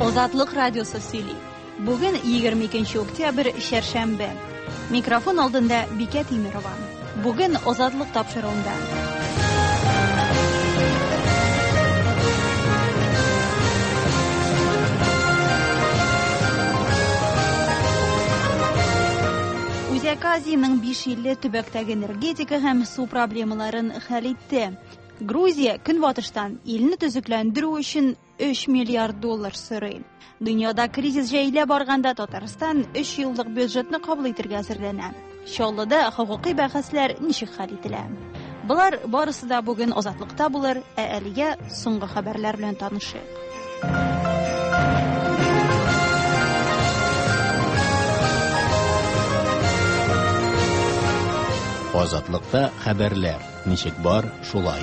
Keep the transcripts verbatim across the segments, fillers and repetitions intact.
Азатлык радиосы сөйли. Бүген егерме икенче октябрь шәршәмбе. Микрофон алдында Бикә Тимирова. Бүген Азатлык тапшыруында. Үзәк Азияның биш илле төбәктәге энергетика һәм су проблемаларын хәл итте. Грузия көнбатыштан илне төзекләндерү өчен өч миллиард доллар сорый. Дөньяда кризис җәйлә барганда Татарстан өч еллык бюджетны кабул итәргә әзерләнә. Чаллыда хокукый бәхәсләр ничек хәл ителә? Булар барысы да бүген Азатлыкта булыр, ә әлегә соңгы хәбәрләр белән танышыйк. Азатлыкта хәбәрләр. Ничек бар, шулай.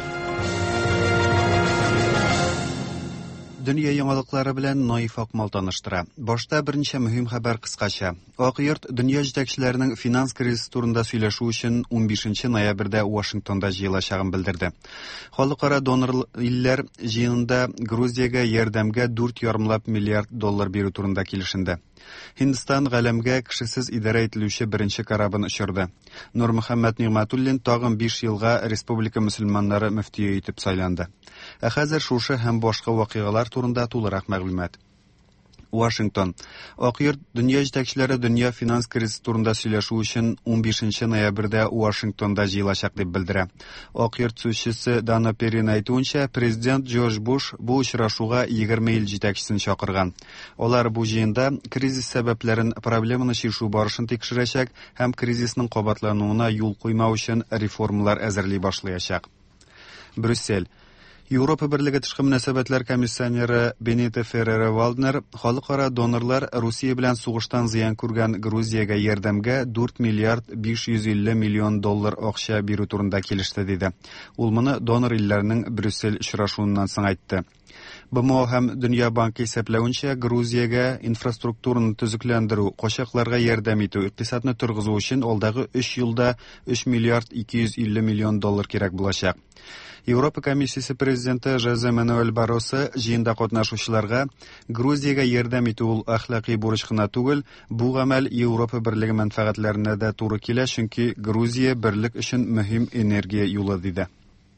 Дөнья яңалыклары белән Наиф Акмал таныштыра. Башта берничә мөһим хәбәр кыскача. Ак йорт дөнья җитәкчеләренең финанс кризисы турында сөйләшү өчен унбишенче ноябрьдә Вашингтонда җыелачагын белдерде. Халыкара донор илләр җыенында Грузиягә ярдәмгә дүрт ярымлап миллиард доллар бирү турында килешенде. Һиндстан галәмгә кешесез идарә ителүче беренче карабын очырды. Нур Мөхәммәд Нигъмәтуллин тагын биш елга республика мөселманнары мөфтие итеп сайланды. Ә хәзер шушы һәм башка вакыйгалар турында тулырак мәгълүмат. Вашингтон. Ак йорт дөнья җитәкчеләре дөнья финанс кризисы турында сөйләшү өчен унбишенче ноябрьдә Вашингтонда җыелачак дип белдерә. Ак йорт сүзчесе Дана Перин әйтүенчә, президент Джордж Буш бу очрашуга егерме ил җитәкчесен чакырган. Алар бу җыенда кризис сәбәпләрен, проблеманы чишү барышын тикшерәчәк һәм кризисның кабатлануына юл куймау өчен реформалар әзерли башлаячак. Брюссель. Европа Берлеге тышкы мөнәсәбәтләр комиссионеры Бенито Феррера-Валднер халыкара донорлар Русия белән сугыштан зыян күргән Грузиягә ярдәмгә дүрт миллиард биш йөз илле миллион доллар акча бирү турында килеште диде. Ул моны донор илләрнең Брюссель очрашуыннан соң әйтте. БМО һәм Дөнья банкы исәпләүенчә, Грузиягә инфраструктураны төзекләндерү, качакларга ярдәм итү, икътисадны торгызу өчен алдагы өч елда өч миллиард ике йөз илле миллион доллар кирәк булачак. Европа комиссиясе президенты Жозе Мануэль Барроso җыенда катнашучыларга Грузиягә ярдәм итү ул әхлакый бурыч кына түгел, бу гамәл Европа Берлеге мәнфәгатьләренә дә туры килә, чөнки Грузия берлек өчен мөһим энергия юлы диде.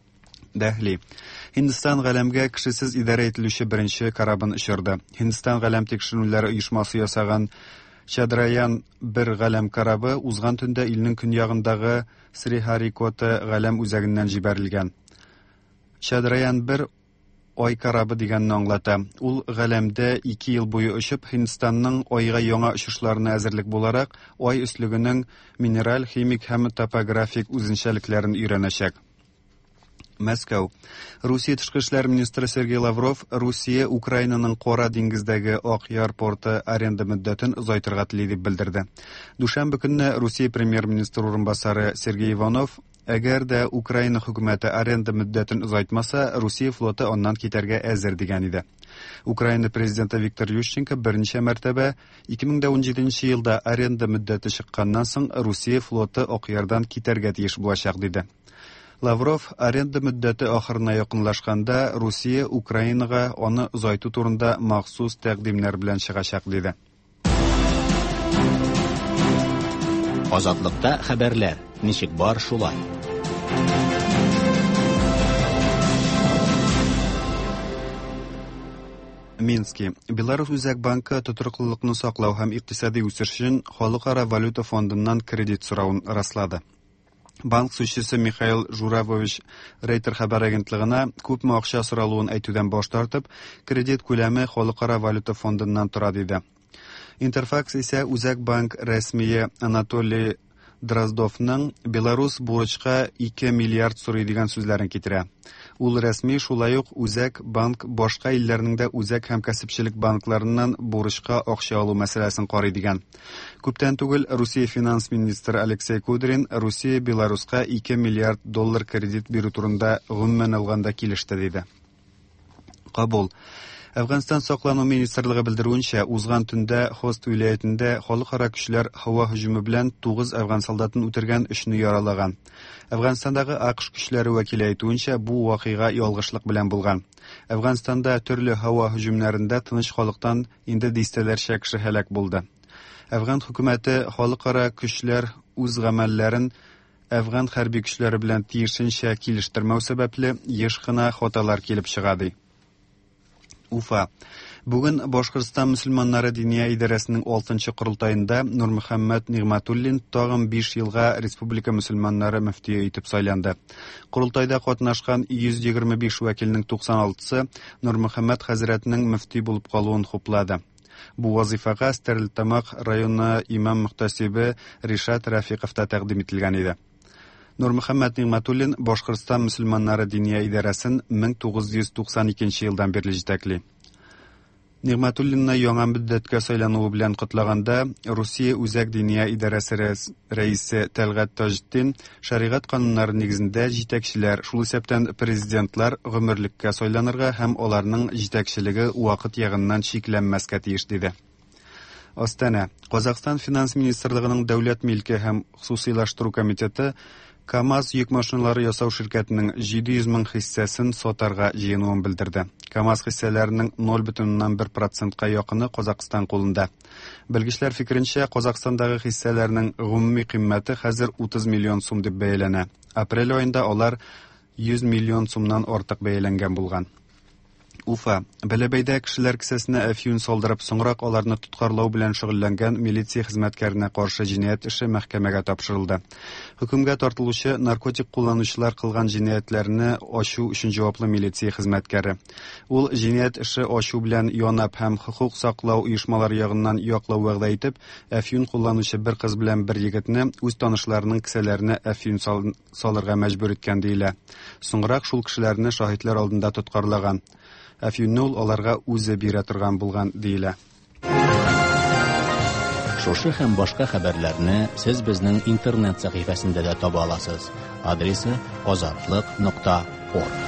Дәхли. Һиндстан галәмгә кешесез идарә ителүче беренче карабын очырды. Һиндстан галәм тикшерүләре оешмасы ясаган Чадраян бер галәм карабы узган төндә илнең көньягындагы Срихарикота галәм үзәгеннән җибәрелгән. Чадраян бер ай карабы дигәнне аңлата. Ул галәмдә ике ел буе очып, Һиндстанның айга яңа очышларына әзерлек буларак, ай өслегенең минераль, химик һәм топографик үзенчәлекләрен өйрәнәчәк. Мәскәү. Русия тышкы эшләр министры Сергей Лавров Русия Украинаның Кара диңгездәге Ак яр порты аренда мөддәтен озайтырга тели дип белдерде. Дүшәмбе көнне Русия премьер-министры урынбасары Сергей Иванов әгәр дә Украина хөкүмәте аренда мөддәтен озайтмаса, Русия флоты аннан китәргә әзер дигән иде. Украина президенты Виктор Ющенко берничә мәртәбә ике мең унҗиденче елда аренда мөддәте чыкканнан соң Русия флоты Ак ярдан китәргә тиеш булачак диде. Лавров аренда мөддәте ахырына якынлашканда Русия Украинага аны озайту турында махсус тәкъдимнәр белән чыгачак диде. Азатлыкта хәбәрләр. Ничек бар, шулай. Мински. Беларусь Үзәк банкы тотрыклылыкны саклау һәм икътисади үсеш өчен Халыкара валюта фондыннан кредит сорауын раслады. Банк сүзчесе Михаил Журавович Рейтер хәбәр агентлыгына күпме акча соралуын әйтүдән баш тартып, кредит күләме Халыкара валюта фондыннан тора диде. Интерфакс исә Үзәк банк рәсмие Анатолий Дроздовның Беларус бурычка ике миллиард сорый дигән сүзләрен китерә. Ул рәсми шулай ук Үзәк банк башка илләрнең дә үзәк һәм кәсепчелек банкларыннан бурычка акча алу мәсьәләсен карый дигән. Күптән түгел Русия финанс министры Алексей Кудрин Русия Беларуска ике миллиард доллар кредит бирү турында гомумән алганда килеште диде. Кабул. Әфганстан саклану министрлыгы белдерүенчә, узган төндә Хост вилаятендә халыкара көчләр һава һөҗүме белән тугыз әфган солдатын үтергән, өчне яралаган. Әфганстандагы АКШ көчләре вәкиле әйтүенчә, бу вакыйга ялгышлык белән булган. Әфганстанда төрле һава һөҗүмнәрендә тыныч халыктан инде дистәләрчә кеше һәлак булды. Әфган хөкүмәте халыкара көчләр үз гамәлләрен Әфган хәрби көчләре белән тиешенчә килештермәү сәбәпле еш кына хаталар килеп чыга ди. Уфа. Бүген Башкортстан мөселманнары диния идарәсенең алтынчы корылтаенда Нурмөхәммәд Нигъмәтуллин тагын биш елга республика мөселманнары мөфтие итеп сайланды. Корылтайда катнашкан йөз егерме биш вәкилнең туксан алтысы Нурмөхәммәд хәзрәтнең мөфти булып калуын хуплады. Бу вазифага Стәрлетамак районы имам мөхтәсибе Ришат Рафиков та тәкъдим ителгән иде. Нурмөхәммәд Нигъмәтуллин Башкортстан мөселманнары диния идарәсен мең тугыз йөз туксан икенче елдан бирле җитәкли. Нигъмәтуллинны яңа мөддәткә сайлануы белән котлаганда, Русия үзәк диния идарәсе рәисе Тәлгать Таҗетдин шәригать кануннары нигезендә җитәкчеләр, шул исәптән президентлар гомерлеккә сайланырга һәм аларның җитәкчелеге вакыт ягыннан шикләнмәскә тиеш диде. Астана. Казакстан финанс министрлыгының дәүләт милке һәм хусусыйлаштыру комитеты КАМАЗ йөк машиналары ясау ширкәтенең җиде йөз мең хиссәсен сатарга җыенуын белдерде. КАМАЗ хиссәләренең ноль бөтен уннан бер процентка якыны Казакстан кулында. Белгечләр фикеренчә, Казакстандагы хиссәләрнең гомуми кыйммәте хәзер утыз миллион сум дип бәяләнә. Апрель аенда алар йөз миллион сумнан артык бәяләнгән булган. Уфа. Бәләбәйдә кешеләр кесәсенә әфьюн салдырып, соңрак аларны тоткарлау белән шөгыльләнгән милиция хезмәткәренә каршы җинаять эше мәхкәмәгә тапшырылды. Хөкемгә тартылучы наркотик кулланучылар кылган җинаятләрне ачу өчен җаваплы милиция хезмәткәре. Ул җинаять эше ачу белән янап һәм хокук саклау оешмалары ягыннан яклау вәгъдә итеп, әфьюн кулланучы бер кыз белән бер егетне үз танышларының кесәләренә әфьюн салырга мәҗбүр иткән диелә. Соңрак шул кешеләрне шаһитлар алдында тоткарлаган. Әфьюнне ул аларга үзе бирә торган булган диелә. Шушы һәм башка хәбәрләрне сез безнең интернет сәхифәсендә дә таба аласыз. Адресы азатлык нокта орг.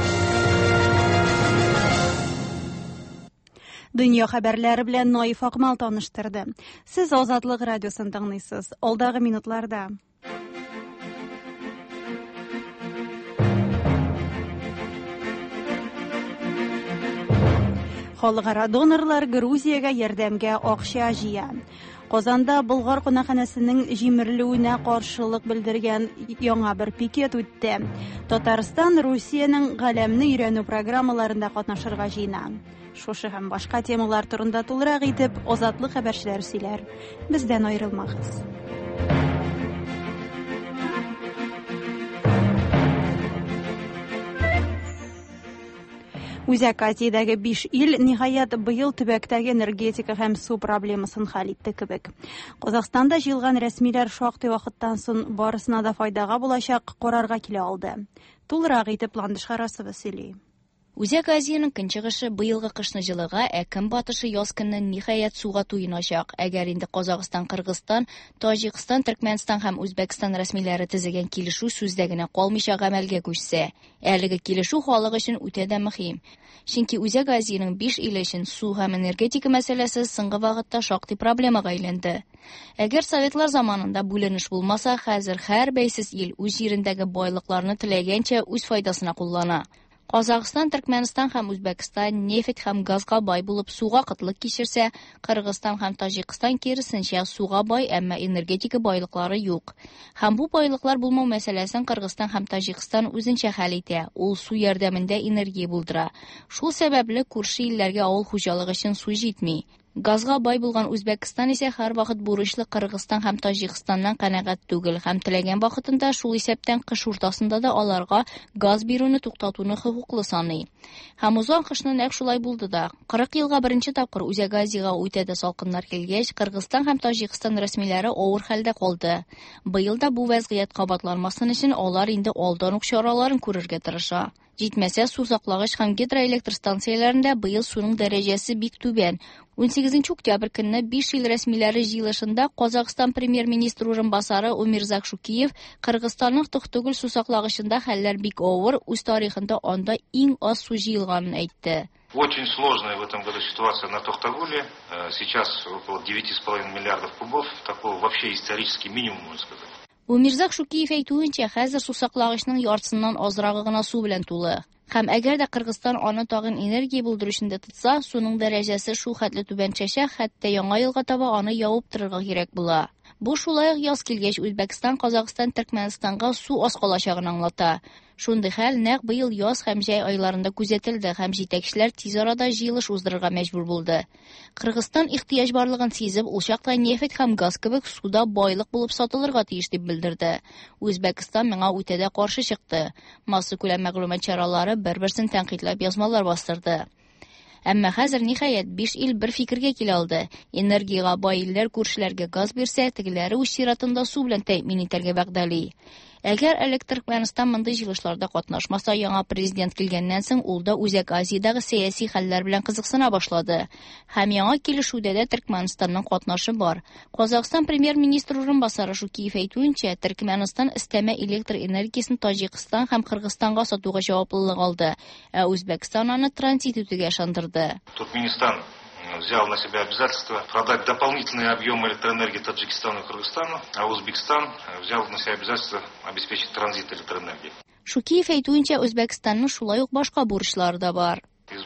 Дөнья хәбәрләре белән Наиф Акмал таныштырды. Сез Азатлык радиосын тыңлыйсыз. Алдагы минутларда Халыкара донорлар Грузиягә ярдәмгә акча җыя. Казанда Болгар кунакханәсенең җимерелүенә каршылык белдергән яңа бер пикет үтте. Татарстан Русиянең галәмне өйрәнү программаларында катнашырга җыена. Шушы һәм башка темалар турында тулырак итеп Азатлык хәбәрчеләре сөйләр. Бездән аерылмагыз. Үзәк Азиядәге биш ил ниһаять быел төбәктәге энергетика һәм су проблемасын хәл итте кебек. Казакстанда җыелган рәсмиләр шактый вакыттан соң барысына да файдага булачак карарга килә алды. Тулырак итеп Ландыш Харасова сөйли. Үзәк Азияның көнчыгышы быелгы кышны җылыга, ә көнбатышы яз көннән ниһаять суга туйыначак. Әгәр инде Казакстан, Кыргызстан, Таҗикстан, Төркмәнстан һәм Үзбәкстан рәсмиләре төзегән килешү сүздә генә калмыйча гамәлгә күчсә, әлеге килешү халык өчен үтә дә мөһим. Чөнки Үзәк Азияның биш иле өчен су һәм энергетика мәсьәләсе соңгы вакытта шактый проблемага әйләнде. Әгәр советлар заманында бүленеш булмаса, хәзер һәр бәйсез ил үз җирендәге байлыкларны теләгәнчә үз файдасына куллана. Казакстан, Төркмәнстан һәм Үзбәкстан нефть һәм газга бай булып суга кытлык кичерсә, Кыргызстан һәм Таҗикстан киресенчә суга бай, әмма энергетика байлыклары юк. Һәм бу байлыклар булмау мәсьәләсен Кыргызстан һәм Таҗикстан үзенчә хәл итә. Ул су ярдәмендә энергия булдыра. Шул сәбәпле күрше илләргә авыл хуҗалыгы өчен су җитми. Газга бай булган Үзбәкстан исә һәр вакыт бурычлы Кыргызстан һәм Таҗикстаннан канәгать түгел һәм теләгән вакытында шул исәптән кыш уртасында да аларга газ бирүне туктатуны хокуклы саный. Һәм узган кышны нәкъ шулай булды да. кырык елга беренче тапкыр Үзәк Азиягә үтә дә салкыннар килгәч, Кыргызстан һәм Таҗикстан рәсмиләре авыр хәлдә калды. Быел да бу вазгыять кабатланмасын өчен алар инде алдан ук чараларын күрергә тырыша. Җитмәсә, су саклагыч һәм гидроэлектр станцияләрендә быел суның дәрәҗәсе бик түбән. он сигезенче октябрь көнне биш ил рәсмиләре җыелышында Казакъстан премьер-министры урынбасары Умирзак Шукиев Кыргызстанның Токтогул су саклагычында хәлләр бик авыр, үз тарихында анда иң аз су җыелганын әйтте. Очень сложная в этом году ситуация на Токтогуле. Сейчас около девяти с половиной миллиардов кубов. Такой вообще исторический минимум, можно сказать. Умирзак Шукиев әйтүенчә, хәзер су саклагычның яртысыннан азрагы гына су белән тулы. Һәм әгәр дә Кыргызстан аны тагын энергия булдыручында тотса, суның дәрәҗәсе шул хәтле түбәнчәчәк, хәтта яңа елга таба аны явып торырга кирәк була. Бу шулай ук яз килгәч Үзбәкстан, Казакъстан, Төркмәнстанга су аз калачагын аңлата. Шундый хәл нәкъ быел яз һәм җәй айларында күзәтелде һәм җитәкчеләр тиз арада җыелыш уздырырга мәҗбүр булды. Кыргызстан ихтыяҗ барлыгын сизеп, ул чакта нефть һәм газ кебек суда байлык булып сатылырга тиеш дип белдерде. Үзбәкстан моңа үтәдә каршы чыкты. Масса күләм мәгълүмат чаралары бер-берсен тәнкыйтьләп язмалар бастырды. Әмма хәзер ниһаять биш ил бер фикергә килә алды. Энергиягә бай илләр күршеләргә газ бирсә, тегеләре үз чиратында су белән тәэмин итәргә вәгъдәли. Әгәр электр Түркмәнстан мондый җыелышларда катнашмаса, яңа президент килгәннән соң ул да Үзәк Азиядагы сәяси хәлләр белән кызыксына башлады. Һәм яңа килешүдә дә Түркмәнстанның катнашы бар. Казакъстан премьер-министры урынбасары Шукиев әйтүенчә, Түркмәнстан өстәмә электр энергиясын Таҗикстан һәм Кыргызстанга сатуга җаваплылык алды, ә Үзбәкстан аны транзит итүгә ышандырды. Туркменистан взял на себя обязательство продать дополнительные объемы электроэнергии Таджикистану и Кыргызстану, а Узбекистан взял на себя обязательство обеспечить транзит электроэнергии. Шукиев әйтүенчә, Үзбәкстанның шулай ук башка бурычлары да бар.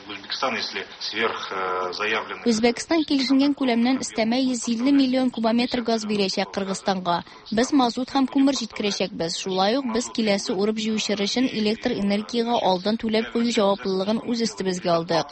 Үзбәкстан килешенгән күләмнән өстәмә йөз илле миллион кубометр газ бирәчәк Кыргызстанга. Без мазут һәм күмер җиткерәчәкбез. Шулай ук без киләсе урып җыючы өчен электр энергияга алдан түләп кую җаваплылыгын үз өстебезгә алдык.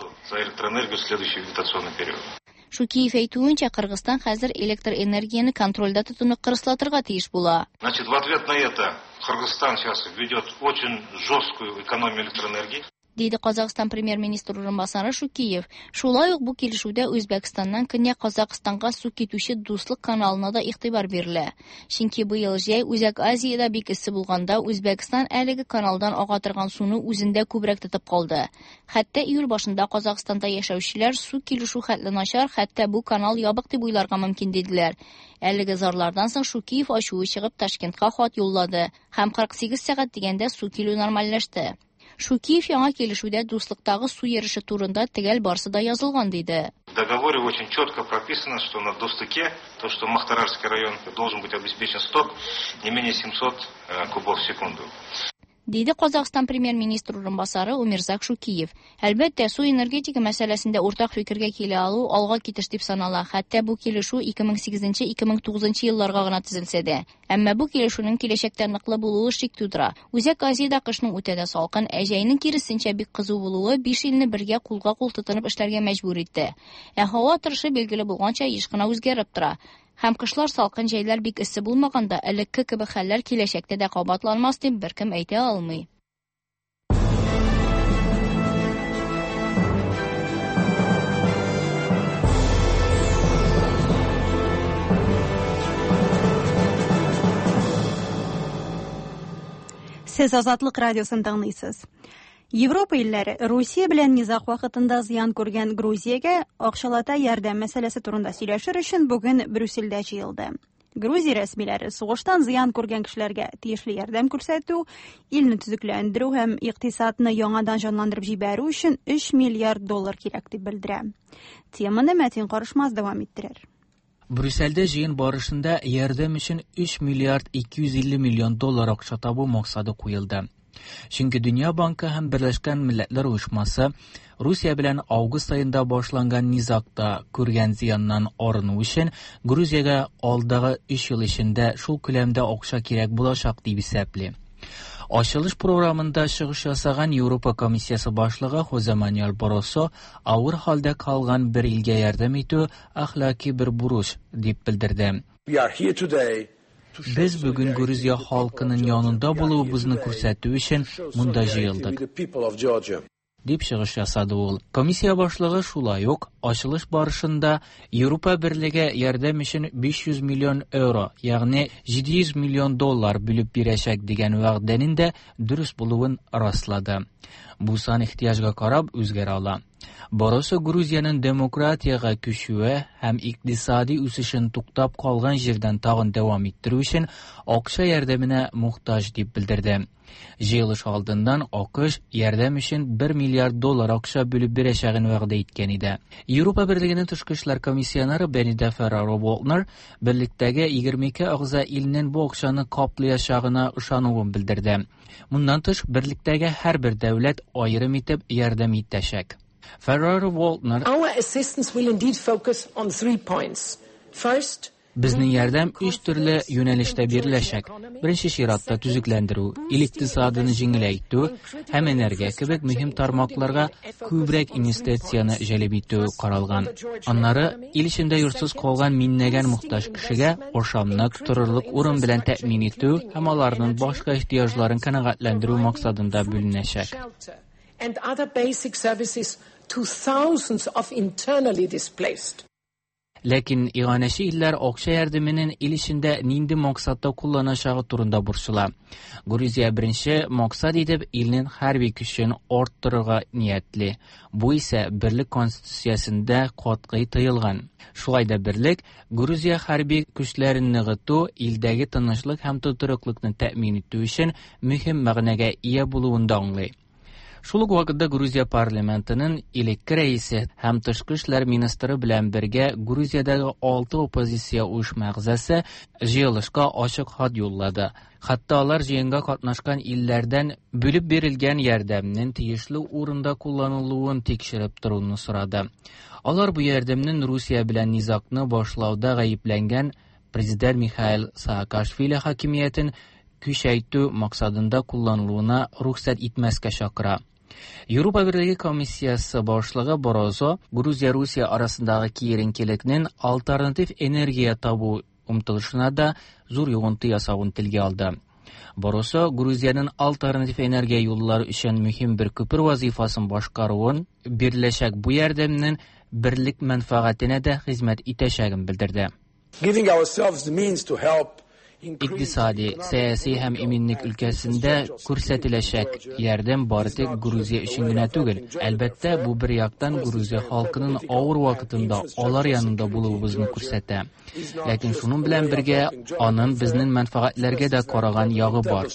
Шукиев әйтүенчә, Кыргызстан хәзер электр энергияны контрольдә тотуны кырыслатырга тиеш була. Значит, в ответ на это Кыргызстан сейчас ведет очень жесткую экономию электроэнергии. Диде Казакъстан премьер-министры урынбасары Шукиев. Шулай ук бу килешүдә Үзбәкстаннан Көньяк Казакъстанга су китүче дуслык каналына да игътибар бирелә. Чөнки быел җәй Үзәк Азиядә бик эссе булганда, Үзбәкстан әлеге каналдан ага торган суны үзендә күбрәк тотып калды. Хәтта июль башында Казакъстанда яшәүчеләр су килешү хәтле начар, хәтта бу канал ябык дип уйларга мөмкин диделәр. Әлеге зарлардан соң Шукиев ачуы чыгып Ташкентка хат юллады һәм кырык сигез сәгать дигәндә су килү нормальләште. Шукиев яңа килешүдә дуслыктагы су йөреше турында төгәл барсы да язылган диде. В договоре очень четко прописано, что на Достыке, то, что Махтарарский район должен быть обеспечен сток не менее семьсот кубов в секунду. Диде Казакъстан премьер-министры урынбасары Умирзак Шукиев. Әлбәттә, су энергетика мәсьәләсендә уртак фикергә килә алу алга китеш дип санала. Хәтта бу килешү ике мең сигезенче - ике мең тугызынчы елларга гына төзелсә дә. Әмма бу килешүнең киләчәктә ныклы булуы шик тудыра. Үзәк Азиядә кышның үтәдә салкын, ә җәйнең киресенчә бик кызу булуы биш илне бергә кулга-кул тотынып эшләргә мәҗбүр итте. Ә һава торышы билгеле булганча еш кына үзгәреп тора. Һәм кышлар салкын, җәйләр бик эссе булмаганда, элекке кебек хәлләр киләчәктә дә кабатланмас дип беркем әйтә алмый. Сез Азатлык радиосын тыңлыйсыз. Европа илләре Русия белән низак вакытында зыян күргән Грузиягә акчалата ярдәм мәсьәләсе турында сөйләшер өчен бүген Брюссельдә җыелды. Грузия рәсмиләре сугыштан зыян күргән кешеләргә тиешле ярдәм күрсәтү, илне төзекләндерү һәм икътисадны яңадан җанландырып җибәрү өчен өч миллиард доллар кирәк дип белдерә. Теманы Мәтин Карышмас дәвам иттерер. Брюссельдә җыен барышында ярдәм өчен өч миллиард ике йөз илле миллион доллар акча табу максаты куелды. Чөнки Дөнья банкы һәм Берләшкән Милләтләр Оешмасы Русия белән август аенда башланган низакта күргән зыяннан арыну өчен Грузиягә алдагы өч ел эчендә шул күләмдә акча кирәк булачак дип исәпли. Ачылыш программында чыгыш ясаган Европа комиссиясе башлыгы Хозе Мануэль Барросо авыр хәлдә калган бер илгә ярдәм итү әхлаки бер бурыч дип белдерде. Без бүген Грузия халкының янында булуыбызны күрсәтү өчен монда җыелдык. Дип чыгыш ясады ул. Комиссия башлыгы шулай ук ачылыш барышында Европа Берлеге ярдәм өчен биш йөз миллион евро, ягъни җиде йөз миллион доллар бүлеп бирәчәк дигән вәгъдәнең дә дөрес булуын раслады. Бу сан ихтияҗга карап үзгәрә ала. Барысы Грузияның демократиягә күчүе һәм икътисади үсешен туктап калган җирдән тагын дәвам иттерү өчен акча ярдәменә мохтаҗ дип белдерде. Җыелыш алдыннан АКШ ярдәм өчен бер миллиард доллар акча бүлеп бирәчәген вәгъдә иткән иде. Европа Берлегенең тышкы эшләр комиссионеры Бенида Ферраро-Волтнер берлектәге егерме ике агъза илнең бу акчаны каплаячагына ышануын белдерде. Моннан тыш берлектәге һәрбер дәүләт аерым итеп ярдәм итәчәк. Ferraro-Waldner, Our assistance will indeed focus on three points. First, безнең ярдәм өч төрле юнәлештә биреләчәк. Беренче чиратта төзекләндерү, ил икътисадын җиңеләйтү һәм энергия кебек мөһим тармакларга күбрәк инвестицияне җәлеп итү каралган. Аннары ил эчендә йортсыз калган миннәгән мохтаҗ кешегә ашамлык, торырлык урын белән тәэмин итү һәм аларның башка ихтияҗларын канәгатьләндерү максатында бүленәчәк. and other basic services to thousands of internally displaced. Ләкин иганәче илләр акча ярдәменең ил эчендә нинди максатта кулланачагы турында борчыла. Грузия беренче максат итеп илнең хәрби көчен арттырырга ниятле. Бу исә Берлек конституциясендә катгый тыелган. Шулай да Берлек Грузия хәрби көчләрен ныгыту, илдәге тынычлык һәм тотрыклыкны тәэмин итү өчен мөһим мәгънәгә ия булуын да аңлый. Шул ук вакытта Грузия парламентының илекке рәисе һәм тышкы эшләр министры белән бергә Грузиядәге алты оппозиция оешма әгъзасы җыелышка ачык хат юллады. Хатта алар җыенга катнашкан илләрдән бүлеп бирелгән ярдәмнең тиешле урында кулланылуын тикшереп торуны сорады. Алар бу ярдәмнең Русия белән низакны башлауда гаепләнгән президент Михаил Саакашвили хакимиятен күчәйтү максатында кулланылуына рөхсәт итмәскә чакыра. Европа Берлеге комиссиясы башлыгы Борозо Грузия-Русия арасындагы киеренкелекнең альтернатив энергия табу умтылышына да зур йогынты ясавын телгә алды. Борозо Грузияның альтернатив энергия юллары өчен мөһим бер күпер вазифасын башкаруын, биреләчәк бу ярдәмнең берлек мәнфәгатенә дә хезмәт итәчәген белдерде. Giving ourselves the means to help Икътисади, сәяси һәм иминлек өлкәсендә күрсәтеләчәк ярдәм бары тик Грузия өчен генә түгел. Әлбәттә, бу бер яктан Грузия халкының авыр вакытында алар янында булуыбызны күрсәтә. Ләкин шуның белән бергә аның безнең мәнфәгатьләргә дә караган ягы бар.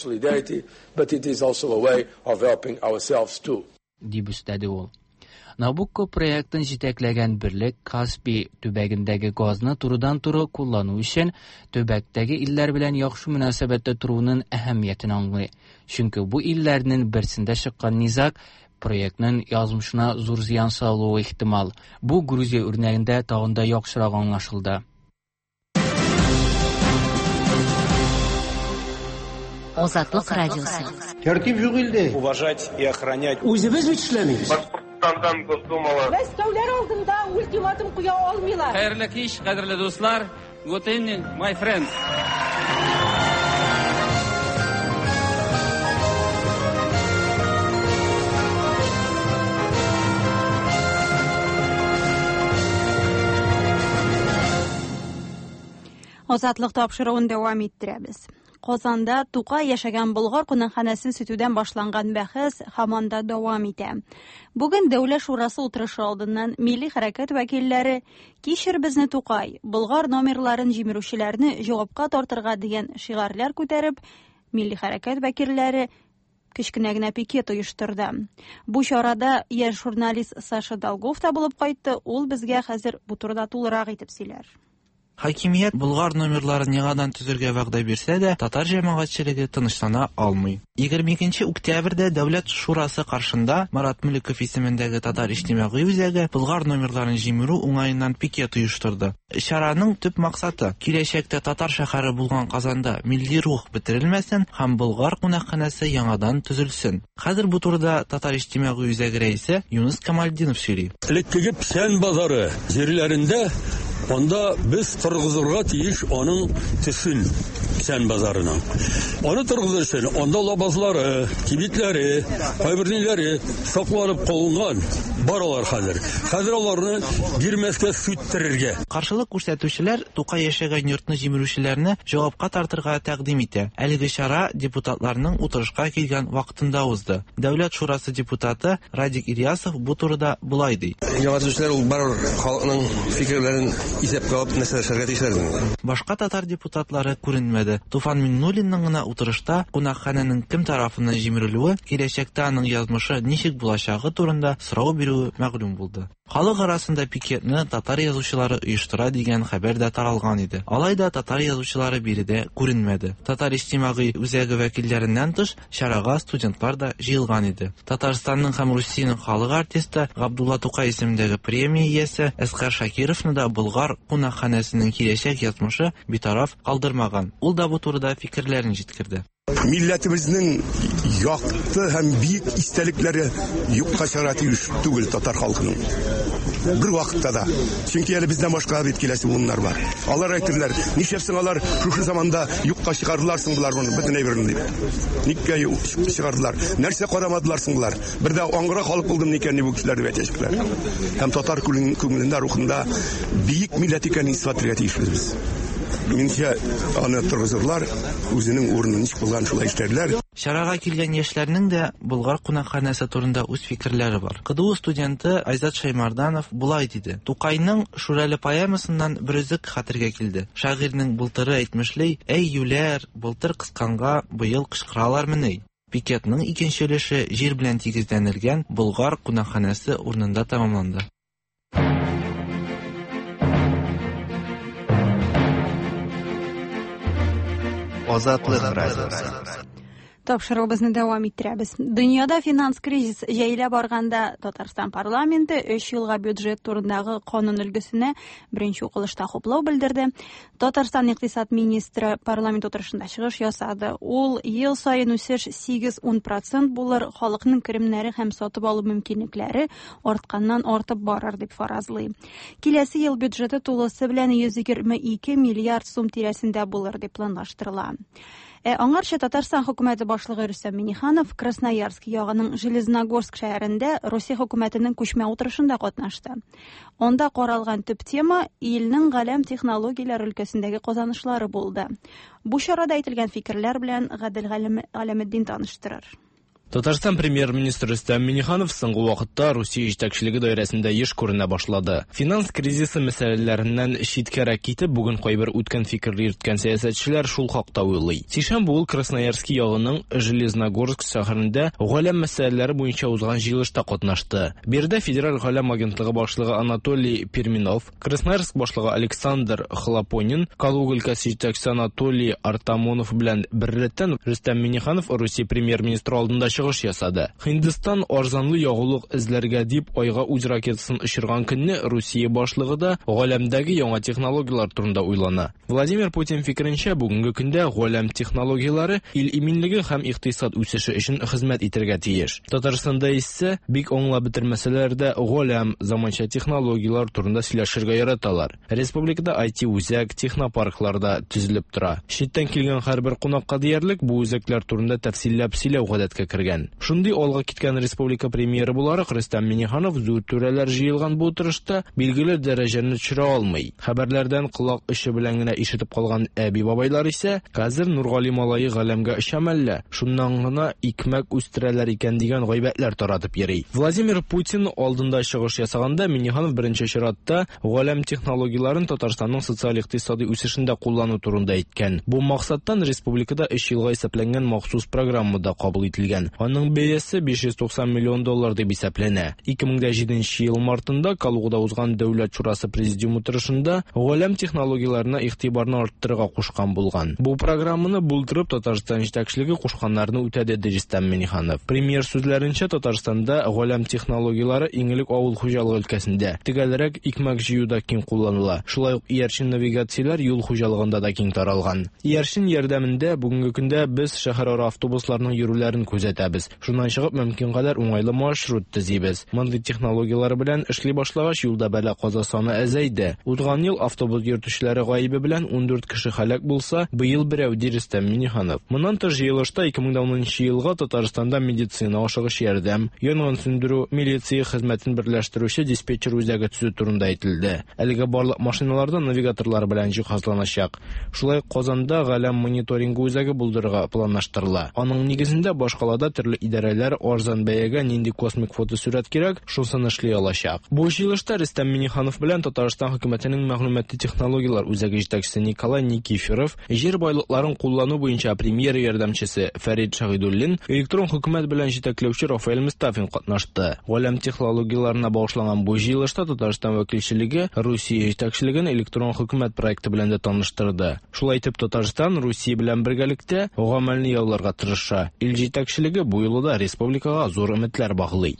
Дип өстәде ул. Набукко проектын җитәкләгән берлек Каспий төбәгендәге газны турыдан-туры куллану өчен төбәктәге илләр белән яхшы мөнәсәбәттә торуның әһәмиятен аңлый. Чөнки бу илләрнең берсендә чыккан низак проектның язмышына зур зыян салуы ихтимал. Бу Грузия үрнәгендә тагын да яхшырак аңлашылды. Азатлык радиосы. Тәртип юк илдә. Уважать и охранять. Үзебез бит эшләмибез. Мәскәүләр алдында ультиматум куя алмыйлар. Хәерле кич, кадерле дуслар. Good evening, my friends. Азатлык тапшыруын дәвам иттерәбез. Казанда Тукай яшәгән болгар кунакханәсен сүтүдән башланган бәхәс һаман да дәвам итә. Бүген Дәүләт шурасы утырышы алдыннан милли хәрәкәт вәкилләре "Кичер безне Тукай, болгар номерларын җимерүчеләрне җавапка тартырга" дигән шигарләр күтәреп, милли хәрәкәт вәкилләре кечкенә генә пикет оештырды. Бу чарада яшь журналист Саша Долгов та булып кайтты. Ул безгә хәзер бу турыда тулырак итеп сөйләр. Хакимият болгар номерларын яңадан төзергә вәгъдә бирсә дә, татар җәмәгатьчелеге тынычлана алмый. егерме икенче октябрьдә Дәүләт шурасы каршында Марат Мөлеков исемендәге татар иҗтимагый үзәге болгар номерларын җимерү уңаеннан пикет оештырды. Чараның төп максаты киләчәктә татар шәһәре булган Казанда милли рух бетерелмәсен һәм болгар кунакханәсе яңадан төзелсен. Хәзер бу турыда татар иҗтимагый үзәге рәисе Юнус Камалдинов сөйли. Элеккеге печән базары җирләрендә Онда без торгызырга тиеш аның төшен, писән базарының. Аны торгызу өчен анда лабазлары, кибитләре, кайберләре сакланып калган баралар хәзер. Хәзер аларны бирмәскә сүттерергә. Каршылык күрсәтүчеләр Тукай яшәгән йортны җимерүчеләрне җавапка тартырга тәкъдим итә. Әлеге чара депутатларның утырышка килгән вакытында узды. Дәүләт шурасы депутаты Радик Ильясов бу турыда булай ди. Яңартучылар ул бар халыкның фикерләрен исәпкә алып нәрсәләргә тикшерде. Башка татар депутатлары күренмәде. Туфан Миннуллинның гына утырышта кунакханәнең кем тарафыннан җимерелүе, киләчәктә аның язмышы ничек булачагы турында сорау бирүе мәгълүм булды. Халык арасында пикетны татар язучылары оештыра дигән хәбәр дә таралган иде. Алайда татар язучылары биредә күренмәде. Татар иҗтимагый үзәге вәкилләреннән тыш чарага студентлар да җыелган иде. Татарстанның һәм Русиянең халык артисты Габдулла Тукай исемендәге премия иясе Әскәр Шакировны да Болгар кунакханәсенең киләчәк язмышы битараф калдырмаган. Ул да бу турыда фикерләрен җиткерде. Милләтебезнең якты һәм бик истәлекләре юкка чыгара тиеш түгел татар халкының. Бер вакытта да. Чөнки әле бездән башка бит киләсе буыннар бар. Алар әйтерләр, нишләпсең алар шушы заманда юкка чыгарларсың булар моны бөтен әйберне дип. Никкә чыгардылар. Нәрсә карамадылар соң булар. Бер дә аңгыра халык булдым никән бу кешеләр дип әйтәчәкләр. Һәм татар күңелендә, рухында бик милләт икәнен исбатларга тиешбез без. Минчә аны торгызырлар, үзенең урынын ничек булган шулай эшләрләр. Чарага килгән яшьләрнең дә Болгар кунакханәсе турында үз фикерләре бар. КДУ студенты Айзат Шаймарданов булай диде. Тукайның Шүрәле поэмасыннан бер үзек хәтергә килде. Шагыйрьнең былтыры әйтмешли: "Әй юләр, былтыр кысканга быел кышкыралармыни?" Пикетның икенче өлеше җир белән тигезләнелгән Болгар кунакханәсе урынында тәмамланды. Азатлык радиосы. Тапшыруыбызны дәвам иттерәбез. Дөньяда финанс кризис җәелә барганда Татарстан парламенты өч елга бюджет турындагы канун өлгесенә беренче укылышта хуплау белдерде. Татарстан икътисад министры парламент утырышында чыгыш ясады. Ул ел саен үсеш сигез-ун процент булыр, халыкның керемнәре һәм сатып алу мөмкинлекләре артканнан артып барыр дип фаразлый. Киләсе ел бюджеты тулысы белән йөз егерме ике миллиард сум тирәсендә булыр дип планлаштырыла. Ә аңарча Татарстан хөкүмәте башлыгы Рөстәм Миңнеханов Красноярск ягының Железногорск шәһәрендә Русия хөкүмәтенең күчмә утырышында катнашты. Онда каралган төп тема илнең галәм технологияләр өлкәсендәге казанышлары булды. Бу чарада әйтелгән фикерләр белән Гадел Галәметдин таныштырыр. Татарстан премьер-министры Рөстәм Миңнеханов соңгы вакытта Русия җитәкчелеге даирәсендә еш күренә башлады. Финанс кризисы мәсьәләләреннән читкәрәк китеп, бүген кайбер үткән фикерләр йөрткән сәясәтчеләр шул хакта уйлый. Сишәмбе ул Красноярск ягының Железногорск шәһәрендә галәм мәсьәләләре буенча узган җыелышта катнашты. Бердә федераль галәм агентлыгы башлыгы Анатолий Перминов, Красноярск башлыгы Александр Хлопонин, Калуга өлкәсе җитәкчесе Анатолий Артамонов белән беррәттән Рөстәм Миңнеханов Русия премьер-министры алдында чыгыш ясады. Һиндстан арзанлы ягулык эзләргә дип айга үз ракетасын очырган көнне Русия башлыгы да галәмдәге яңа технологиялар турында уйлана. Владимир Путин фикеренчә, бүгенге көндә галәм технологиялары ил иминлеге һәм икътисад үсеше өчен хезмәт итәргә тиеш. Татарстанда исә бик аңлап бетермәсәләр галәм заманча технологиялар турында сөйләшергә яраталар. Республикада ай ти үзәк, технопарклар да төзелеп тора. Читтән килгән һәрбер кунакка диярлек бу үзәкләр турында тәфсилләп сөйләү гадәткә кергән. Шундый алга киткән республика премьеры буларак Рөстәм Миңнеханов зур түрәләр җыелган бу утырышта билгеле дәрәҗәне төшерә алмый. Хәбәрләрдән колак эше белән генә ишетеп калган әби бабайлар исә хәзер Нургали малае галәмгә ишәмәллә, шуннан гына икмәк үстерәләр икән дигән гайбәтләр таратып йөри. Владимир Путин алдында чыгыш ясаганда Миңнеханов беренче чиратта галәм технологияларын Татарстанның социаль-икътисади үсешендә куллану турында әйткән. Бу максаттан республикада өч елга исәпләнгән махсус программа да кабул ителгән. Аның бәясе биш йөз туксан миллион доллар дип исәпләнә. ике мең җиденче ел мартында Калугада узган дәүләт шурасы президиум утырышында галәм технологияларына игътибарны арттырырга кушкан булган. Бу программаны булдырып Татарстан җитәкчелеге кушканнарны үтәде ди Рөстәм Миңнеханов. Премьер сүзләренчә, Татарстанда галәм технологиялары иңелек авыл хуҗалыгы өлкәсендә, төгәлрәк икмәк җыюда киң кулланыла. Шулай ук иярчен навигацияләр юл хуҗалыгында да киң таралган. Иярчен ярдәмендә бүгенге көндә без шәһәрара автобусларның йөрүләрен күзәтәбез. итәбез. Шуннан чыгып мөмкин кадәр уңайлы маршрут төзибез. Мондый технологиялар белән эшли башлагач юлда бәла-каза саны әзәйде. Узган ел автобус йөртүчеләре гаибе белән ундүрт кеше һәлак булса, быел берәү Рөстәм Миңнеханов. Моннан тыш җыелышта ике мең унынчы елга Татарстанда медицина ашыгыш ярдәм, янгын сүндерү, милиция хезмәтен берләштерүче диспетчер үзәге төзү турында әйтелде. Әлегә барлык машиналарда навигаторлар белән җиһазланачак. Шулай Казанда галәм мониторингы үзәге булдырырга планлаштырыла. Аның нигезендә башкалада төрле идарәләр арзан бәягә нинди космик фотосурәт кирәк, шусын эшли алачак. Бу җыелышта Рөстәм Миңнеханов белән Татарстан хөкүмәтенең мәгълүмати технологиялар үзәге җитәкчесе Николай Никифоров, җир байлыкларын куллану буенча премьер ярдәмчесе Фәрит Шагыйдуллин, электрон хөкүмәт белән җитәкләүче Рафаэль Мустафин катнашты. Галәм технологияларына багышланган бу җыелышта Татарстан вәкилчелеге Русия җитәкчелеген электрон хөкүмәт проекты белән дә таныштырды. Шулай итеп Татарстан Русия белән бергәлектә гамәлне яуларга тырыша. Ил җитәкчелеге бу юлда республикага зур өметләр баглый.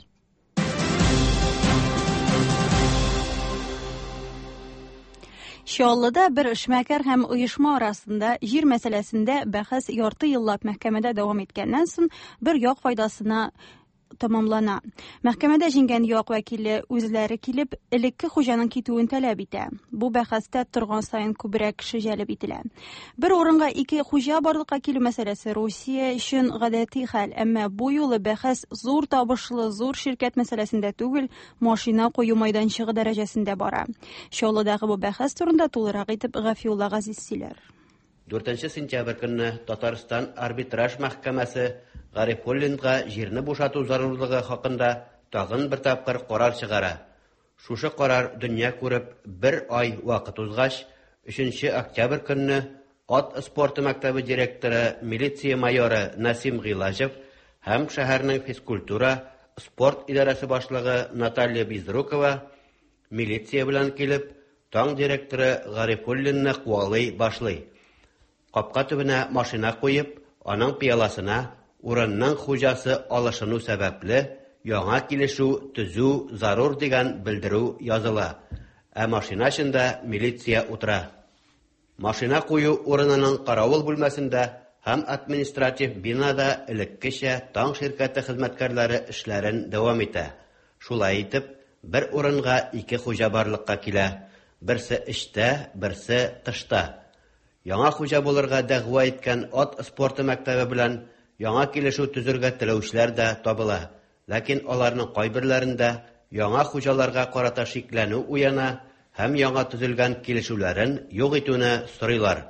Чаллыда бер эшмәкәр һәм оешма арасында җир мәсьәләсендә бәхәс ярты еллап мәхкәмәдә дәвам иткәннән соң бер як файдасына тамамлана. Мәхкәмәдә җиңгән як вәкиле үзләре килеп, элекке хуҗаның китүен таләп итә. Бу бәхәстә торган саен күбрәк кеше җәлеп ителә. Бер урынга ике хуҗа барлыкка килү мәсьәләсе Русия өчен гадәти хәл, әмма бу юлы бәхәс зур табышлы, зур ширкәт мәсьәләсендә түгел, машина кую майданчыгы дәрәҗәсендә бара. Чаллыдагы бу бәхәс турында тулырак итеп Гафиулла Газиз сөйләр. дүртенче сентябрь көнне Татарстан арбитраж мәхкәмәсе Гарифуллинга җирне бушату зарурлыгы хакында тагын бер тапкыр карар чыгара. Шушы карар дөнья күреп бер ай вакыт узгач, өченче октябрь көнне ат спорты мәктәбе директоры, милиция майоры Насим Гыйлаҗев һәм шәһәрнең физкультура, спорт идарәсе башлыгы Наталья Безрукова милиция белән килеп, таң директоры Гарифуллинны куалый башлый. Капка төбенә машина куеп, аның пияласына урынның хуҗасы алышыну сәбәпле яңа килешү төзү зарур дигән белдерү языла. Ә машина эчендә милиция утыра. Машина кую урынының каравыл бүлмәсендә һәм административ бинада элеккечә таң ширкәте хезмәткәрләре эшләрен дәвам итә. Шулай итеп, бер урынга ике хуҗа барлыкка килә. Берсе эчтә, берсе тышта. Яңа хуҗа булырга дәгъва иткән ат спорты мәктәбе белән яңа килешү төзергә теләүчеләр дә табыла. Ләкин аларның кайберләрендә яңа хуҗаларга карата шикләнү уяна һәм яңа төзелгән килешүләрен юк итүне сорыйлар.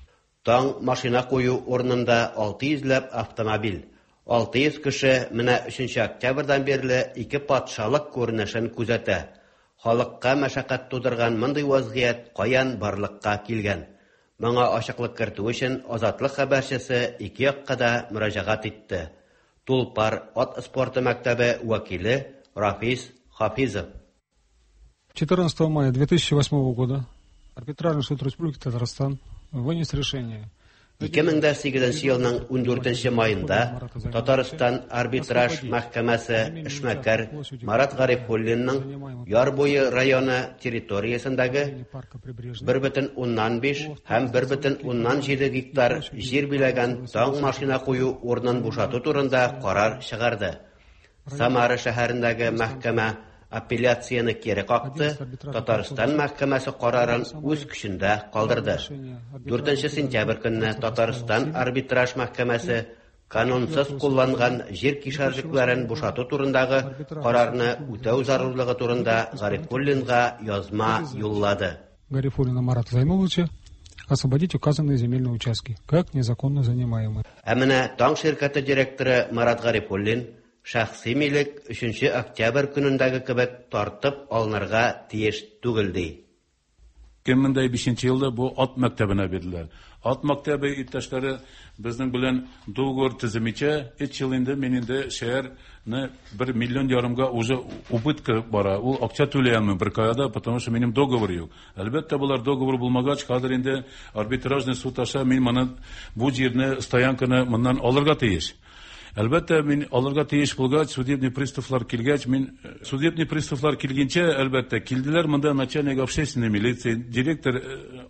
Таң машина кую урынында алты йөзләп автомобиль. алты йөз кеше менә өченче октябрьдән бирле ике патшалык күренешен күзәтә. Халыкка мәшәкать тудырган мондый вазгыять каян барлыкка килгән? Моңа ачыклык кертү өчен Азатлык хәбәрчесе ике якка да мөрәҗәгать итте. Тулпар ат спорты мәктәбе вәкиле Рафис Хафизов. четырнадцатого мая две тысячи восьмого года арбитражный суд Республики Татарстан вынес решение. ике мең сигезенче елның ундүртенче маенда Татарстан арбитраж мәхкәмәсе эшмәкәр Марат Гарифуллинның Ярбуе районы территориясендәге бер бөтен уннан биш һәм бер бөтен уннан җиде гектар җир биләгән таң машина кую урынын бушату турында карар чыгарды. Самара шәһәрендәге мәхкәмә апелляцияны кире какты, Татарстан мәхкәмәсе карарын үз көчендә калдырды. дүртенче сентябрь көнне Татарстан арбитраж мәхкәмәсе канунсыз кулланган җир кишәрлекләрен бушату турындагы карарны үтәү зарурлыгы турында Гарифуллинга язма юллады. Гарифуллина Марата Зайнуловича освободить указанные земельные участки, как незаконно занимаемые. Ә менә таң ширкәте директоры Марат Гарифуллин шәхси милек өченче октябрь көнендәге кебек тартып алынырга тиеш түгел ди. ике мең бишенче елда бу ат мәктәбенә бирделәр. Ат мәктәбе иптәшләре безнең белән договор төземичә өч ел инде мин инде шәһәрне бер миллион ярымга уже убытка бара. Ул акча түләй алмыйм бер каяда, потому что минем договор юк. Әлбәттә булар договор булмагач, хәзер инде арбитражный суд аша мин моны бу җирне стоянканы моннан алырга тиеш. Әлбәттә, мин алырга тиеш булгач, судебный приставлар килгәч, мин судебный приставлар килгәнчә, әлбәттә, килделәр монда начальник общественной милиции, директор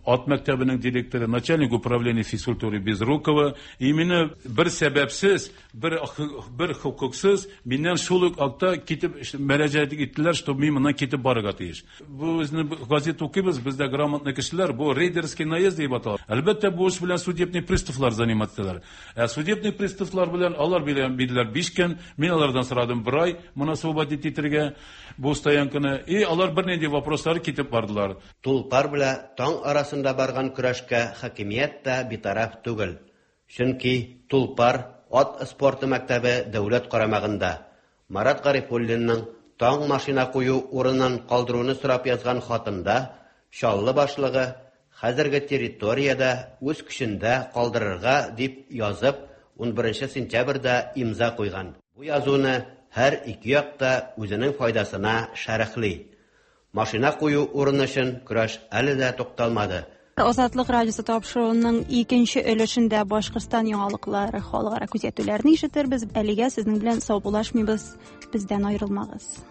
ат мәктәбенең директоры, начальник управления физкультуры Безрукова, именно бер сәбәпсез, бер бер хукуксыз миннән шул ук акта китеп мөрәҗәгать иттеләр, что мин моннан китеп барырга тиеш. Бу безне газета укыйбыз, бездә грамотный кешеләр, бу рейдерский наезд дип атала. Әлбәттә бу эш белән судебный приставлар заниматься. Ә судебный приставлар белән алар белән биделәр биш көн, мин алардан сорадым бер ай моны освободить итәргә бу стоянканы, и алар бернинди вопрослар китеп бардылар. Тулпар белән таң арасында барган көрәшкә хакимият та битараф түгел. Чөнки Тулпар ат спорты мәктәбе дәүләт карамагында. Марат Гарифуллинның таң машина кую урынын калдыруны сорап язган хатында Шаллы башлыгы хәзерге территориядә үз көчендә калдырырга дип язып, он беренче сентябрьдә имза куйган. Бу язуны һәр ике якта үзенең файдасына шәрехли. Машина кую урыны өчен көрәш әле дә тукталмады. Азатлык радиосы тапшыруының икенче өлешендә Башкортстан яңалыклары халыкара күзәтүләрне ишетербез. Әлегә сезнең белән саубулашмыйбыз. Бездән аерылмагыз.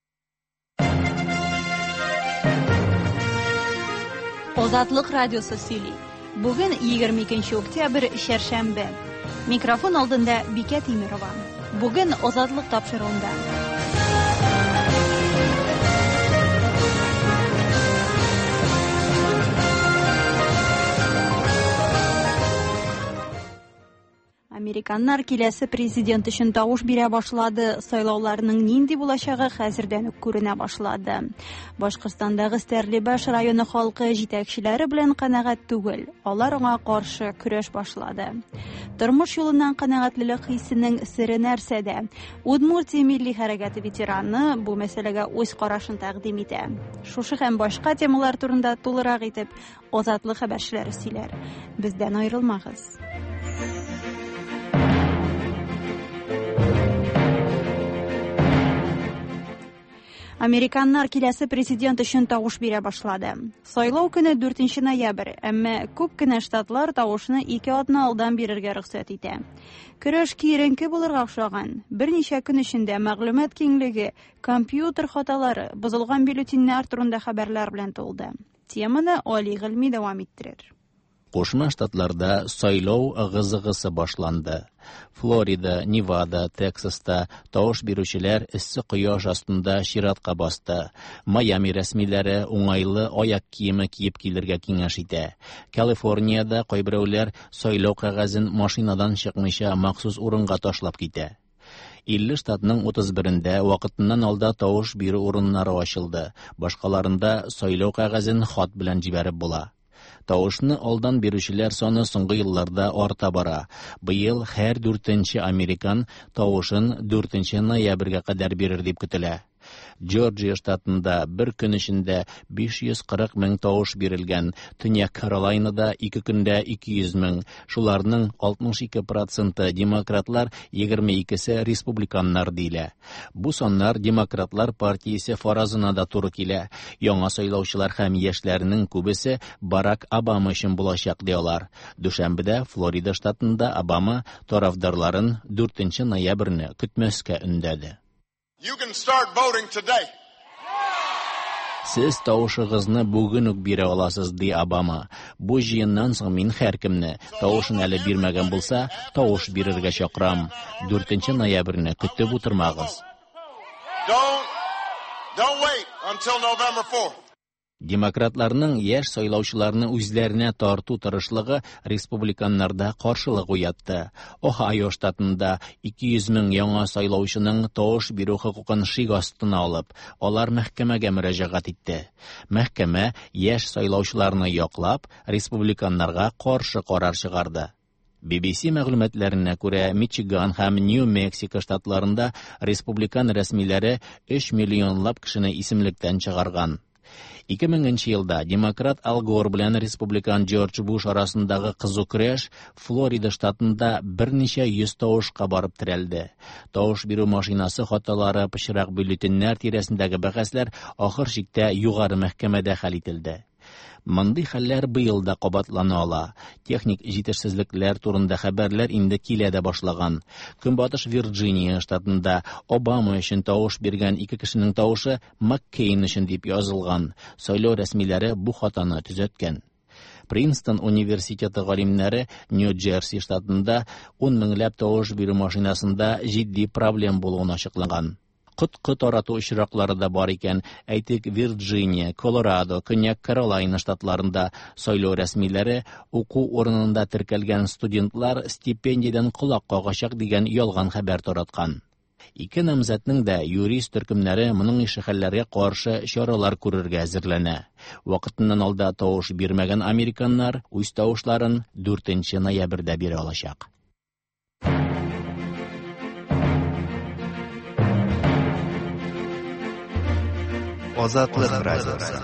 Азатлык радиосы сөйли. Бүген егерме икенче октябрь чәршәмбе. Микрофон алдында Бикә Тимирова. Бүген Азатлык тапшыруында. Американнар киләсе президент өчен тавыш бирә башлады. Сайлауларның нинди булачагы хәзердән үк күренә башлады. Башкортстандагы Стәрлебаш районы халкы җитәкчеләре белән канәгать түгел. Алар аңа каршы көрәш башлады. Тормыш юлыннан канәгатьлелек хисенең сире нәрсәдә? Удмуртия милли хәрәкәте ветераны бу мәсьәләгә үз карашын тәкъдим итә. Шушы һәм башка темалар турында тулырак итеп Азатлык хәбәрчеләре сөйләр. Бездән аерылмагыз. Американнар киләсе президент өчен тавыш бирә башлады. Сайлау көне дүртенче ноябрь, әмма күп кенә штатлар тавышны ике атна алдан бирергә рөхсәт итә. Көрәш киеренке булырга охшаган. Берничә көн эчендә мәгълүмат киңлеге, компьютер хаталары, бозылган бюллетеннар турында хәбәрләр белән тулды. Теманы Али Гыйльми дәвам иттерер. Кушма штатларда сайлау ыгы-зыгысы башланды. Флорида, Невада, Тексаста тавыш бирүчеләр эссе кояш астында чиратка басты. Майами рәсмиләре уңайлы аяк киеме киеп килергә киңәш итә. Калифорнияда кайберәүләр сайлау кәгазен машинадан чыкмыйча махсус урынга ташлап китә. илле штатның утыз берендә вакытыннан алда тавыш бирү урыннары ачылды. Башкаларында сайлау кәгазен хат белән җибәреп була. Тавышны алдан бирүчеләр саны соңгы елларда арта бара. Быел һәр дүртенче американ тавышын дүртенче ноябрьгә кадәр бирер дип көтелә. Джорджия штатында бер көн эчендә биш йөз кырык мең тавыш бирелгән, Төньяк Каролайнада ике көндә ике йөз мең. Шуларның алтмыш ике проценты демократлар, егерме икесе республиканнар дилә. Бу саннар демократлар партиясе фаразына да туры килә. Яңа сайлаучылар һәм яшьләрнең күбесе Барак Обама өчен булачак диалар. Дүшәмбедә Флорида штатында Обама тарафдарларын дүртенче ноябрьне көтмәскә өндәде. You can start voting today. Сез тавышыгызны бүген үк бирә аласыз, ди Обама. Бу җыеннан соң мин һәркемне, тавышын әле бирмәгән булса, тавыш бирергә чакырам. дүртенче ноябрьне көтеп утырмагыз. Don't, don't wait until November fourth. Демократларның яшь сайлаучыларны үзләренә тарту тырышлыгы республиканнарда каршылык уятты. Ohio штатында ике йөз мең яңа сайлаучының тавыш бирү хокукын шик астына алып, алар мәхкәмәгә мөрәҗәгать итте. Мәхкәмә яшь сайлаучыларны яклап, республиканнарга каршы карар чыгарды. би би си мәгълүматларына күрә, Мичиган һәм Нью-Мексико штатларында республикан рәсмиләре өч миллионлап кешене исемлектән чыгарган. ике меңенче елда демократ Ал Гор белән республикан Джордж Буш арасындагы кызу көрәш Флорида штатында берничә йөз тавышка барып терәлде. Тавыш бирү машинасы хаталары, пычрак бюллетеннар тирәсендәге бәхәсләр ахыр чиктә югары мәхкәмәдә хәл ителде. Мондый хәлләр быел да кабатлана ала. Техник җитешсезлекләр турында хәбәрләр инде килә дә башлаган. Көнбатыш Вирджиния штатында Обама өчен тавыш биргән ике кешенең тавышы Маккейн өчен дип язылган. Сайлау рәсмиләре бу хатаны төзәткән. Принстон университеты галимнәре Нью-Джерси штатында ун меңләп тавыш бирү машинасында җитди проблем булуын ачыклаган. Кыт-кыт тарату очраклары да бар икән. Әйтик, Вирджиния, Колорадо, Көньяк Каролайна штатларында сайлау рәсмиләре уку урынында теркәлгән студентлар стипендиядан колак кагачак дигән ялган хәбәр тараткан. Ике намзәтнең дә юрист төркемнәре моның ише хәлләргә каршы чаралар күрергә әзерләнә. Вакытыннан алда тавыш бирмәгән американнар үз тавышларын дүртенче ноябрьдә бирә алачак. Азатлык радиосы.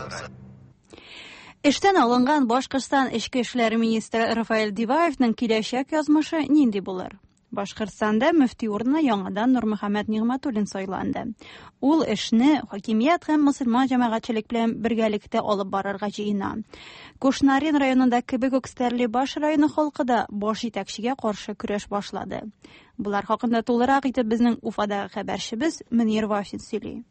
Эштән алынган Башкортстан эчке эшләр министры Рафаэль Диваевның киләчәк язмышы нинди булыр? Башкортстанда мөфти урынына яңадан Нурмөхәммәд Нигъмәтуллин сайланды. Ул эшне хакимият һәм мөселман җәмәгатьчелек белән бергәлектә алып барырга җыена. Кушнарин районында кебек үк Стәрлебаш районы халкы да баш җитәкчегә каршы көрәш башлады. Булар хакында тулырак итеп безнең Уфадагы хәбәрчебез Мөнир Вафин сөйли.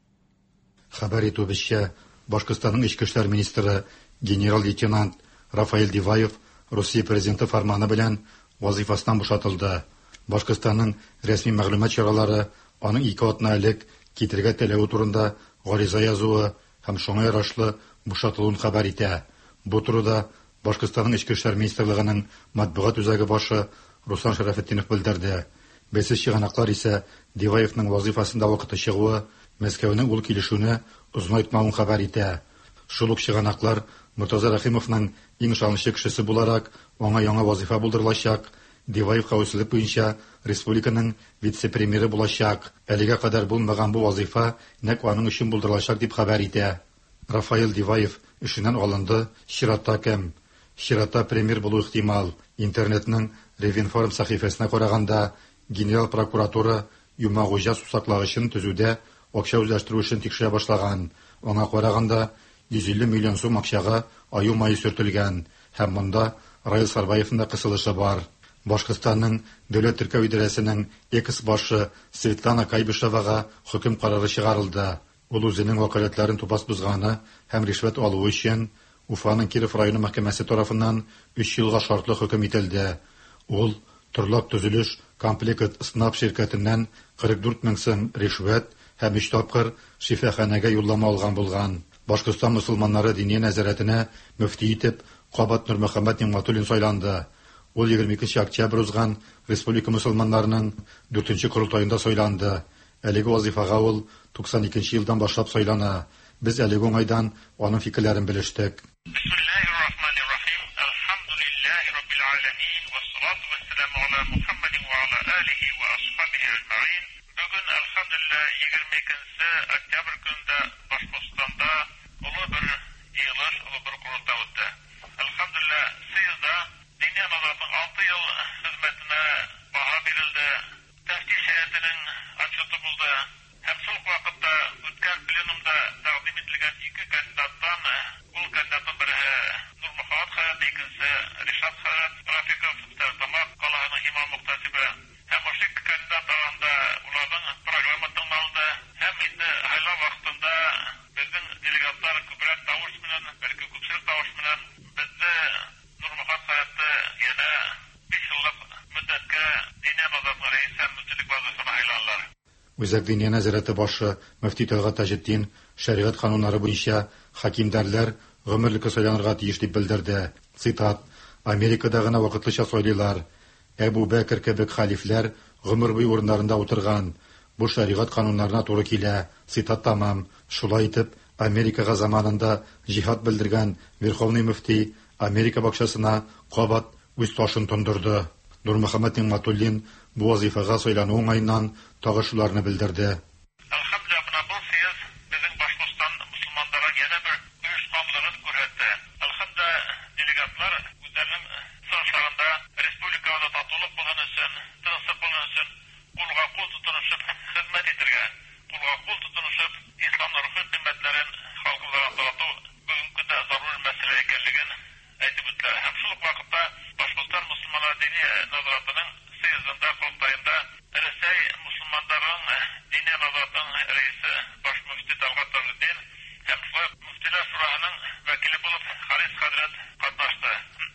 Хәбәр итүебезчә, Башкортстанның эчке эшләр министры генерал-лейтенант Рафаэль Диваев Русия президенты фарманы белән вазифасыннан бушатылды. Башкортстанның рәсми мәгълүмат чаралары аның ике атна элек китергә теләве турында гариза язуы һәм шуңа ярашлы бушатылуын хәбәр итә. Бу турыда Башкортстанның эчке эшләр министрлыгының матбугат үзәге башы Руслан Шәрәфетдинов белдерде. Бәйсез чыганаклар исә Диваевның вазифасында вакыты чыгуы Мәскәүнең ул килешүне озынайтмавын хәбәр итә. Шул ук чыганаклар Муртаза Рәхимовның иң ышанычлы кешесе буларак аңа яңа вазифа булдырылачак. Диваев хәвефсезлек буенча республиканың вице-премьеры булачак. Әлегә кадәр булмаган бу вазифа нәкъ аның өчен булдырылачак дип хәбәр итә. Рафаэль Диваев эшеннән алынды. Чиратта кем? Чиратта премьер булу ихтимал. Интернетның Ревинформ сәхифәсенә караганда, генерал прокуратура Юмагуҗа сусаклагычын төзүдә акча үзләштерү өчен тикшерә башлаган. Аңа караганда йөз илле миллион сум акчага аю майы сөртелгән һәм монда Раил Сарбаевның да кысылышы бар. Башкортстанның дәүләт теркәү идарәсенең экс башы Светлана Кайбышевага хөкем карары чыгарылды. Ул үзенең вакаләтләрен тупас бузганы һәм ришвәт алу өчен Уфаның Киров районы мәхкәмәсе тарафыннан өч елга шартлы хөкем ителде. Ул Торлак төзелеш комплект СНАП ширкәтеннән кырык дүрт мең сум ришвәт һәм өч тапкыр шифаханәгә юллама алган булган. Башкортстан мөселманнары дини нәзарәтенә мөфти итеп Кабат Нурмөхәммәд Нигъмәтуллин сайланды. Ул егерме икенче октябрь узган республика мөселманнарының дүртенче корылтаенда сайланды. Әлеге вазифага ул туксан икенче елдан башлап сайлана. Без әлеге уңайдан аның фикерләрен белештек. Бисмиллаһир-рахманир-рахим. Алхамдулиллаһи раббил аламин ва ссалату ва ссаламу ала Мухаммадин ва ала алихи ва асхабихи аҗмаин. Бүген алхамдулилlah егерме икенче октябрь көнендә Башкортстанда улы бер йыелыш, улы бер курултай үтте. Алхамдулилlah, съездда дини назарның алты ел хезмәтенә баһа бирелде. Тәфтиш һәйәтенең отчеты булды. Һәм шул вакытта үткән пленумда тәкъдим ителгән ике кандидаттан ул кандидаттан бере Нурмөхәммәд Хаят, икенчесе Ришат Хаят Рафиков Стәрлетамак калаһының имам мөхтәсибе. Һәм ошо ике кандидат арасында уларның программа тыңланды. Һәм инде һайлау вакытында безнең делегатлар күбрәк тавыш белән, бәлки күпчелек тавыш белән безне Нурмөхәммәд Хаятты янә биш еллык мөддәткә дини назарның рәис һәм мөфтилек вазифасына һайланлар. Үзәк дини нәзарәте башы мөфти Тәлгат Таҗетдин шәригать кануннары буенча хакимдарлар гомерлеккә сайланырга тиеш дип белдерде. Цитат: Америкада гына вакытлыча сайлыйлар. Әбу Бәкер кебек халифләр гомер буе урыннарында утырган. Бу шәригать кануннарына туры килә. Цитат тамам. Шулай итеп, Америкага заманында җихад белдергән Верховный мөфти Америка бакчасына кабат үз ташын тондырды. Нурмөхәммәд Нигъмәтуллин бу вазифага сайлану уңайыннан тагы шуларны белдерде. Алхамдулилlah, бу съезд безнең Башкортстан мөселманнары янә бер оешканлыгын күрсәтте. Алхамдулилlah, делегатлар үзләренең сорашында республикада татулык булган өчен, тынычлык булган өчен кулга кул тотынышып хезмәт итәргә, кулга кул тотынышып исламның рухи кыйммәтләрен халкыга тарату бүгенге көндә зарур мәсьәлә икәнлеген әйтеп үттеләр. Һәм шул ук вакытта Башкортстан мөселманнары дини назаратының съездында кылтайында Рәсәй мөселманнарының дини назаратының рәисе баш мөфти Тәлгат Таҗетдин һәм мөфтиләр шураһының вәкиле булып Харис хәзрәт катнашты.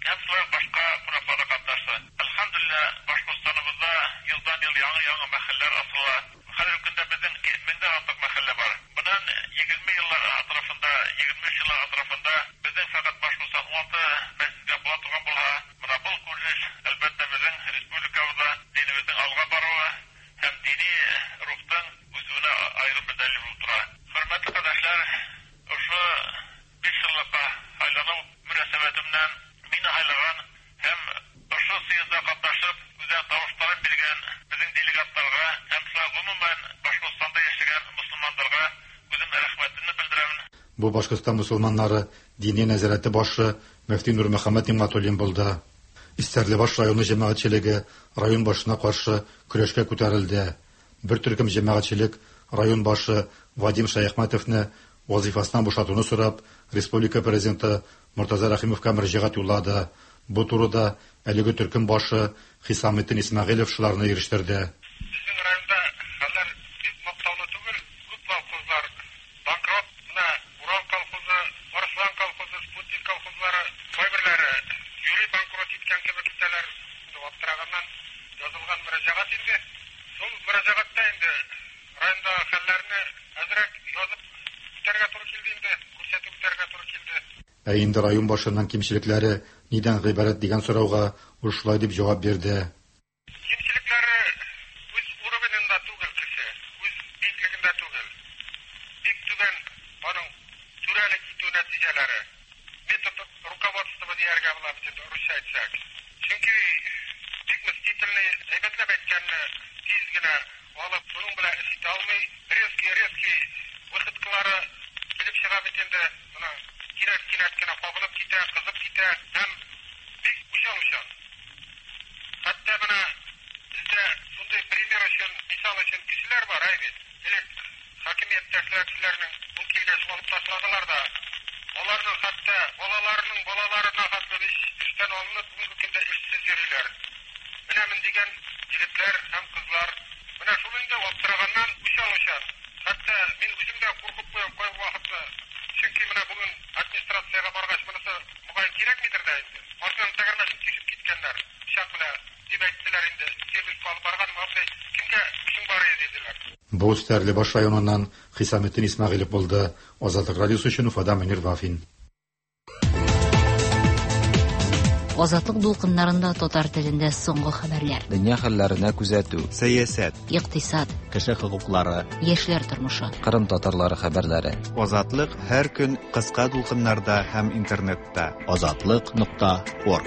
алтмыш еллар атрапында безнең фәкать Башкортстан алты мәчеткә була торган булса, менә бу күрсәтү әлбәттә безнең республикабызда динебезнең алга баруы һәм дини рухтың үсүенә аерым бер дәлил булып тора. Хөрмәтле кардәшләр, ошо биш еллыкка айлану мөнәсәбәтеннән мине хайлаган һәм ошо съездда катнашып, үзәк тавышларын биргән безнең делегатларга һәм шулай гомумән Башкортстанда яшәгән мөселманнарга үзем рәхмәтемне белдерәм. Бу Башкортстан мусулманнары дини нәзарәте башы мөфти Нурмөхәммәд Иматуллин булды. Истәрлебаш районы җәмәгатьчелеге район башына каршы көрәшкә күтәрелде. Бер төркем җәмәгатьчелек район башы Вадим Шаяхмәтовны вазифасыннан бушатуны сорап, республика президенты Муртаза Рахимовка мөрәҗәгать юллады. Бу турыда әлеге төркем башы Хисаметдин Исмәгыйлев шуларны ирештерде. Безнең районда хәлләр бик мактаулы түгел. Күп колхозлар банкрот, менә Урал колхозы, Арслан колхозы, Спутник колхозлары, кайберләре юри банкрот иткән кебек итәләр. Аптыраганнан язылган мөрәҗәгать инде. Шул мөрәҗәгатьтә инде районда хәлләрне әзрәк язып үтәргә туры килде инде, күрсәтеп үтәргә туры килде. Ә инде район башының кимчелекләре нидән гыйбарәт дигән сорауга ул шулай дип җавап бирде. Кимчелекләре үз уровенендә түгел кеше, үз биеклегендә түгел. Бик түбән аның түрәлек итү нәтиҗәләре. Метод руководство дияргә була бит русча әйтсәк. Чөнки бик мөстәкыйль әйбәтләп әйткәнне тиз генә алып, шуның белән эш итә алмый, резкий-резкий вакытлары килеп чыга бит инде. Моны кирәк-кирәк кенә кабылып китә, кызып китә һәм бик уйчан-уйчан. Хәтта менә бездә шундый пример өчен, мисал өчен кешеләр бар, әйбит. Элек хакимияттәшләр кешеләрнең бу килгәч алып ташладылар да, аларның хәтта балаларының балаларына хәтта эштән алынып, бүгенге көндә эшсез йөриләр. Менә мен дигән егетләр һәм кызлар, менә шул инде аптыраганнан уйчан-уйчан. Хәтта мин үзем дә куркып куям кай вакытта. Чөнки менә бүген администрациягә баргач, монысы мөгаен кирәкмидер дә инде. Машинаны тәгәрмәсен кисеп киткәннәр. Шак белән дип әйттеләр инде. Сервис алып барган мабдай кемгә эшең бар иде диделәр. Бу Стәрлебаш районыннан Хисаметдин Исмәгыйлев булды. Азатлык радиосы өчен Уфада Мөнир Вафин. Азатлык дулкыннарында татар телендә соңгы хәбәрләр. Дөнья хәлләренә күзәтү, сәясәт, икътисад, кеше хокуклары, яшьләр тормышы, Кырым татарлары хәбәрләре. Азатлык һәр көн кыска дулкыннарда һәм интернетта. азатлык нокта орг.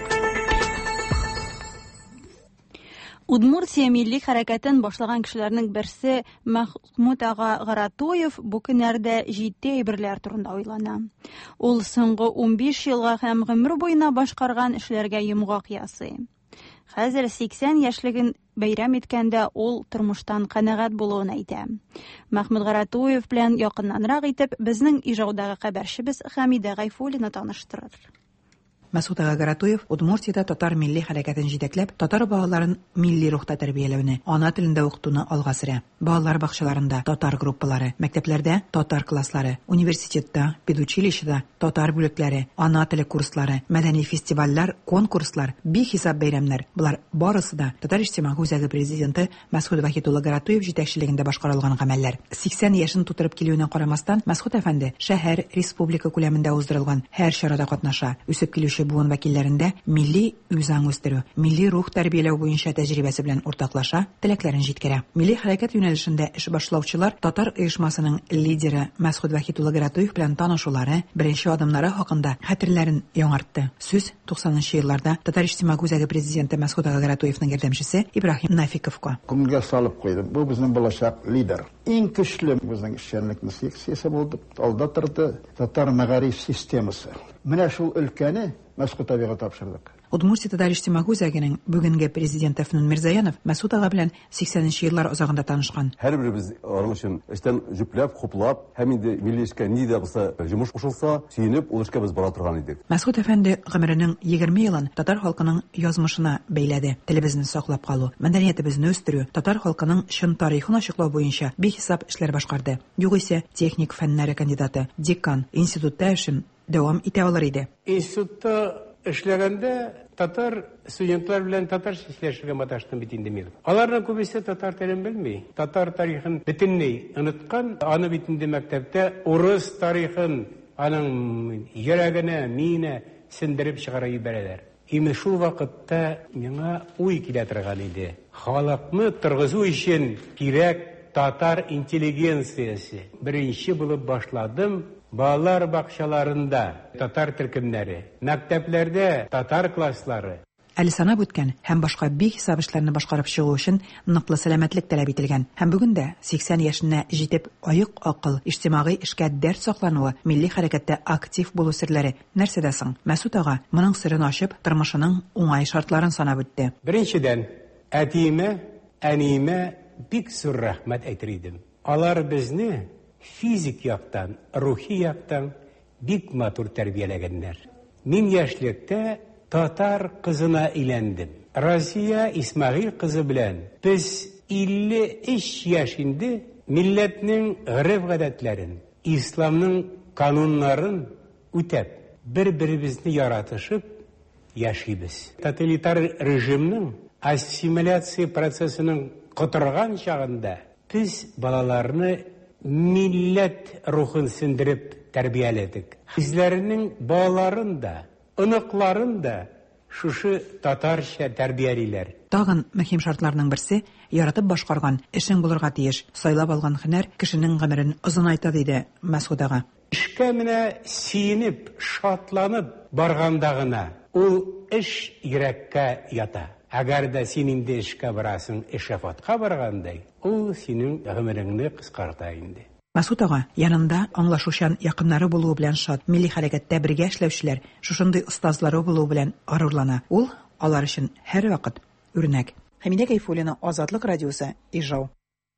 Удмуртия милли хәрәкәтен башлаган кешеләрнең берсе Мәхмүд ага Гаратуев бу көннәрдә җитди әйберләр турында уйлана. Ул соңгы унбиш елга һәм гомер буена башкарган эшләргә йомгак ясый. Хәзер сиксән яшьлеген бәйрәм иткәндә ул тормыштан канәгать булуын әйтә. Мәхмүд Гаратуев белән якыннанрак итеп безнең ижаудагы хәбәрчебез Хәмидә Гайфуллина таныштырыр. Мәсгуд ага Гаратуев Удмуртиядә татар милли хәрәкәтен җитәкләп, татар балаларын милли рухта тәрбияләүне, ана телендә укытуны алга сөрә. Балалар бакчаларында татар группалары, мәктәпләрдә татар класслары, университетта, педучилищеда татар бүлекләре, ана теле курслары, мәдәни фестивальләр, конкурслар, бихисап бәйрәмнәр. Булар барысы да Татар иҗтимагый үзәге президенты Мәсгуд Вахитулла Гаратуев җитәкчелегендә башкарылган гамәлләр. сиксән яшен тутырып килүенә карамастан, Мәсгуд әфәнде шәһәр, республика күләмендә уздырылган һәр чарада катнаша. Үсеп килүче буын вәкилләрендә милли үзаң үстерү, милли рух тәрбияләү буенча тәҗрибәсе белән уртаклаша, теләкләрен җиткерә. Милли хәрәкәт юнәлешендә эш башлаучылар татар оешмасының лидеры Мәсгуд Вахитулла Гаратуев белән танышулары, беренче адымнары хакында хәтерләрен яңартты. Сүз туксанынчы елларда Татар иҗтимагый үзәге президенты Мәсгуд ага Гаратуевның ярдәмчесе Ибраһим Нафиковка. Күңелгә салып куйды. Бу безнең булачак лидер. Иң көчле безнең эшчәнлекне секциясе булды. Алда торды татар мәгариф системасы. Менә шул өлкәне Мәсгуд абыйга тапшырдык. Удмуртия Татар иҗтимагый үзәгенең бүгенге президенты Фнун Мирзаянов Мәсгуд ага белән сиксәненче еллар озагында танышкан. Һәрберебез аның өчен эштән җүпләп, хуплап, һәм инде милли эшкә ни дә булса җимеш кушылса, сөенеп, ул эшкә без бара торган идек. Мәсгуд әфәнде гомеренең егерме елын татар халкының язмышына бәйләде. Телебезне саклап калу, мәдәниятебезне үстерү, татар халкының чын тарихын ачыклау буенча бихисап эшләр башкарды. Югыйсә, техник фәннәре кандидаты, декан, институтта эшен дәвам итә алыр иде. Институтта эшләгәндә татар студентлар белән татарча сөйләшергә маташтым бит инде мин. Аларның күбесе татар телен белми. Татар тарихын бөтенләй оныткан, аны бит инде мәктәптә урыс тарихын аның йөрәгенә, миенә сендереп чыгара ибәрәләр. Име шул вакытта миңа уй килә торган иде. Халыкны торгызу өчен кирәк татар интеллигенциясе. Беренче булып башладым балалар бакчаларында татар төркемнәре, мәктәпләрдә татар класслары. Әле санап үткән һәм башка бик хисап эшләрне башкарып чыгу өчен ныклы сәламәтлек таләп ителгән. Һәм бүген дә сиксән яшенә җитеп аяк акыл, иҗтимагый эшкә дәрт саклануы, милли хәрәкәттә актив булу серләре нәрсәдә соң? Мәсүд ага моның сырын ачып, тормышының уңай шартларын санап үтте. Беренчедән, әтиемә, әниемә бик зур рәхмәт әйтер идем. Алар безне физик яктан, рухи яктан бик матур тәрбияләгәннәр. Мин яшьлектә татар кызына иләндем. Разия Исмәгыйль кызы белән без илле өч яшь инде милләтнең гырыф-гадәтләрен, исламның кануннарын үтәп, бер-беребезне яратышып яшибез. Тоталитар режимның ассимиляция процессының котырган чагында без балаларны милләт рухын сендереп тәрбияләдек. Үзләренең балаларын да Оныкларын да шушы татарча тәрбиялиләр. Тагын мөһим шартларның берсе яратып башкарган эшең булырга тиеш. Сайлап алган һөнәр кешенең гомерен озынайта диде Мәсүд ага. Эшкә менә сиенеп, шатланып барганда гына ул эш йөрәккә ята. Әгәр дә син инде эшкә барасың, эшәфатка баргандай, ул синең гомереңне кыскарта инде. Мәсүд ага янында аңлашучан якыннары булуы белән шат, милли хәрәкәттә бергә эшләүчеләр, шушындый остазлары булуы белән горурлана. Ул алар өчен һәрвакыт үрнәк. Хәмидә Кәйфуллина, Азатлык радиосы, Ижау.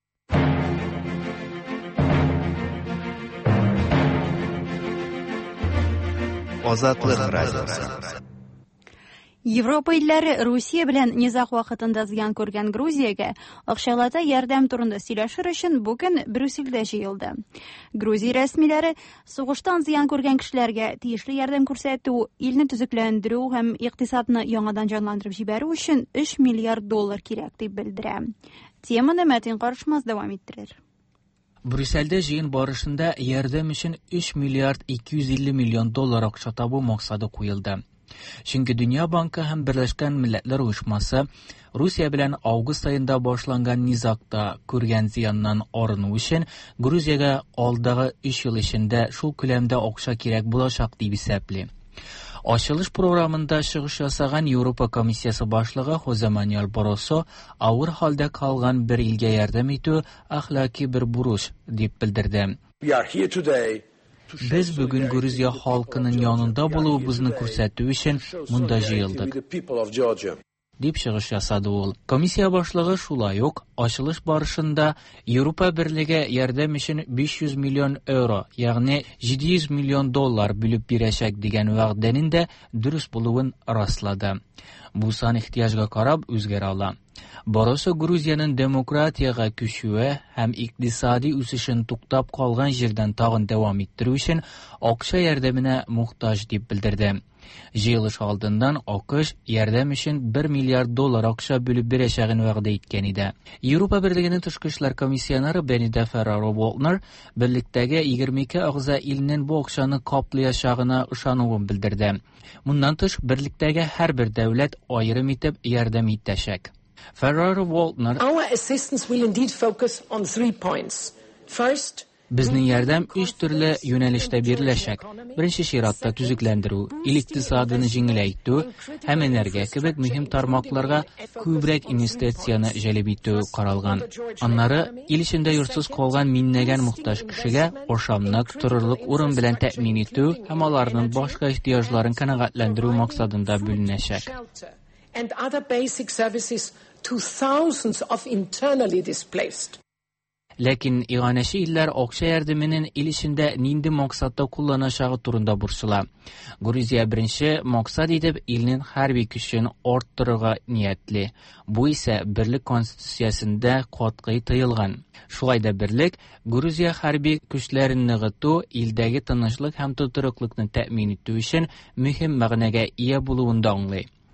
Азатлык радиосы. Европа илләре Русия белән низак вакытында зыян күргән Грузиягә акчалата ярдәм турында сөйләшер өчен бүген Брюссельдә җыелды. Грузия рәсмиләре сугыштан зыян күргән кешеләргә тиешле ярдәм күрсәтү, илне төзекләндерү һәм икътисадны яңадан җанландырып җибәрү өчен өч миллиард доллар кирәк дип белдерә. Теманы Мәтин Карышмас дәвам иттерер. Брюссельдә җыен барышында ярдәм өчен өч миллиард ике йөз илле миллион доллар акча табу максаты куелды. Чөнки Дөнья банкы һәм Берләшкән Милләтләр Оешмасы Русия белән август айында башланган низакта күргән зыяннан арыну өчен Грузиягә алдагы өч ел эчендә шул күләмдә акча кирәк булачак дип исәпли. Ачылыш программында чыгыш ясаган Европа комиссиясе башлыгы Хозе Мануэль Барросо авыр хәлдә калган бер илгә ярдәм итү әхлаки бер бурыч дип белдерде. Без бүген Грузия халкының янында булуыбызны күрсәтү өчен монда җыелдык. Дип чыгыш ясады ул. Комиссия башлыгы шулай ук ачылыш барышында Европа Берлеге ярдәм өчен биш йөз миллион евро, ягъни җиде йөз миллион доллар бүлеп бирәчәк дигән вәгъдәнең дә дөрес булуын раслады. Бу сан ихтияҗга карап үзгәрә ала. Барысы Грузияның демократияга күчүе һәм икътисади үсешен туктап калган җирдән тагын дәвам иттерү өчен акча ярдәменә мохтаҗ дип белдерде. Җыелыш алдыннан АКШ ярдәм өчен бер миллиард доллар акча бүлеп бирәчәген вәгъдә иткән иде. Европа Берлегенең тышкы эшләр комиссионеры Бенида Ферраро-Волтнер берлектәге егерме ике агза илнең бу акчаны каплаячагына ышануын белдерде. Моннан тыш берлектәге һәрбер дәүләт аерым итеп ярдәм итәчәк. Ferraro-Waldner Our assistance will indeed focus on three points. First, Безнең ярдәм өч төрле юнәлештә биреләчәк. Беренче чиратта төзекләндерү, ил икътисадын җиңеләйтү һәм энергия кебек мөһим тармакларга күбрәк инвестицияне җәлеп итү каралган. Аннары ил эчендә йортсыз калган миннәгән мохтаҗ кешегә ашамлык, торырлык урын белән тәэмин итү һәм аларның башка ихтияҗларын канәгатьләндерү максатында бүленәчәк. and other basic services to thousands of internally displaced. Ләкин иганәче илләр акча ярдәменең ил эчендә нинди максатта кулланачагы турында бурчыла. Грузия беренче максат итеп илнең хәрби көчен арттырырга ниятле. Бу исә Берлек конституциясендә катгый тыелган. Шулай да Берлек Грузия хәрби көчләрен ныгыту, илдәге тынычлык һәм тотрыклыкны тәэмин итү өчен мөһим мәгънәгә ия булуын да аңлый.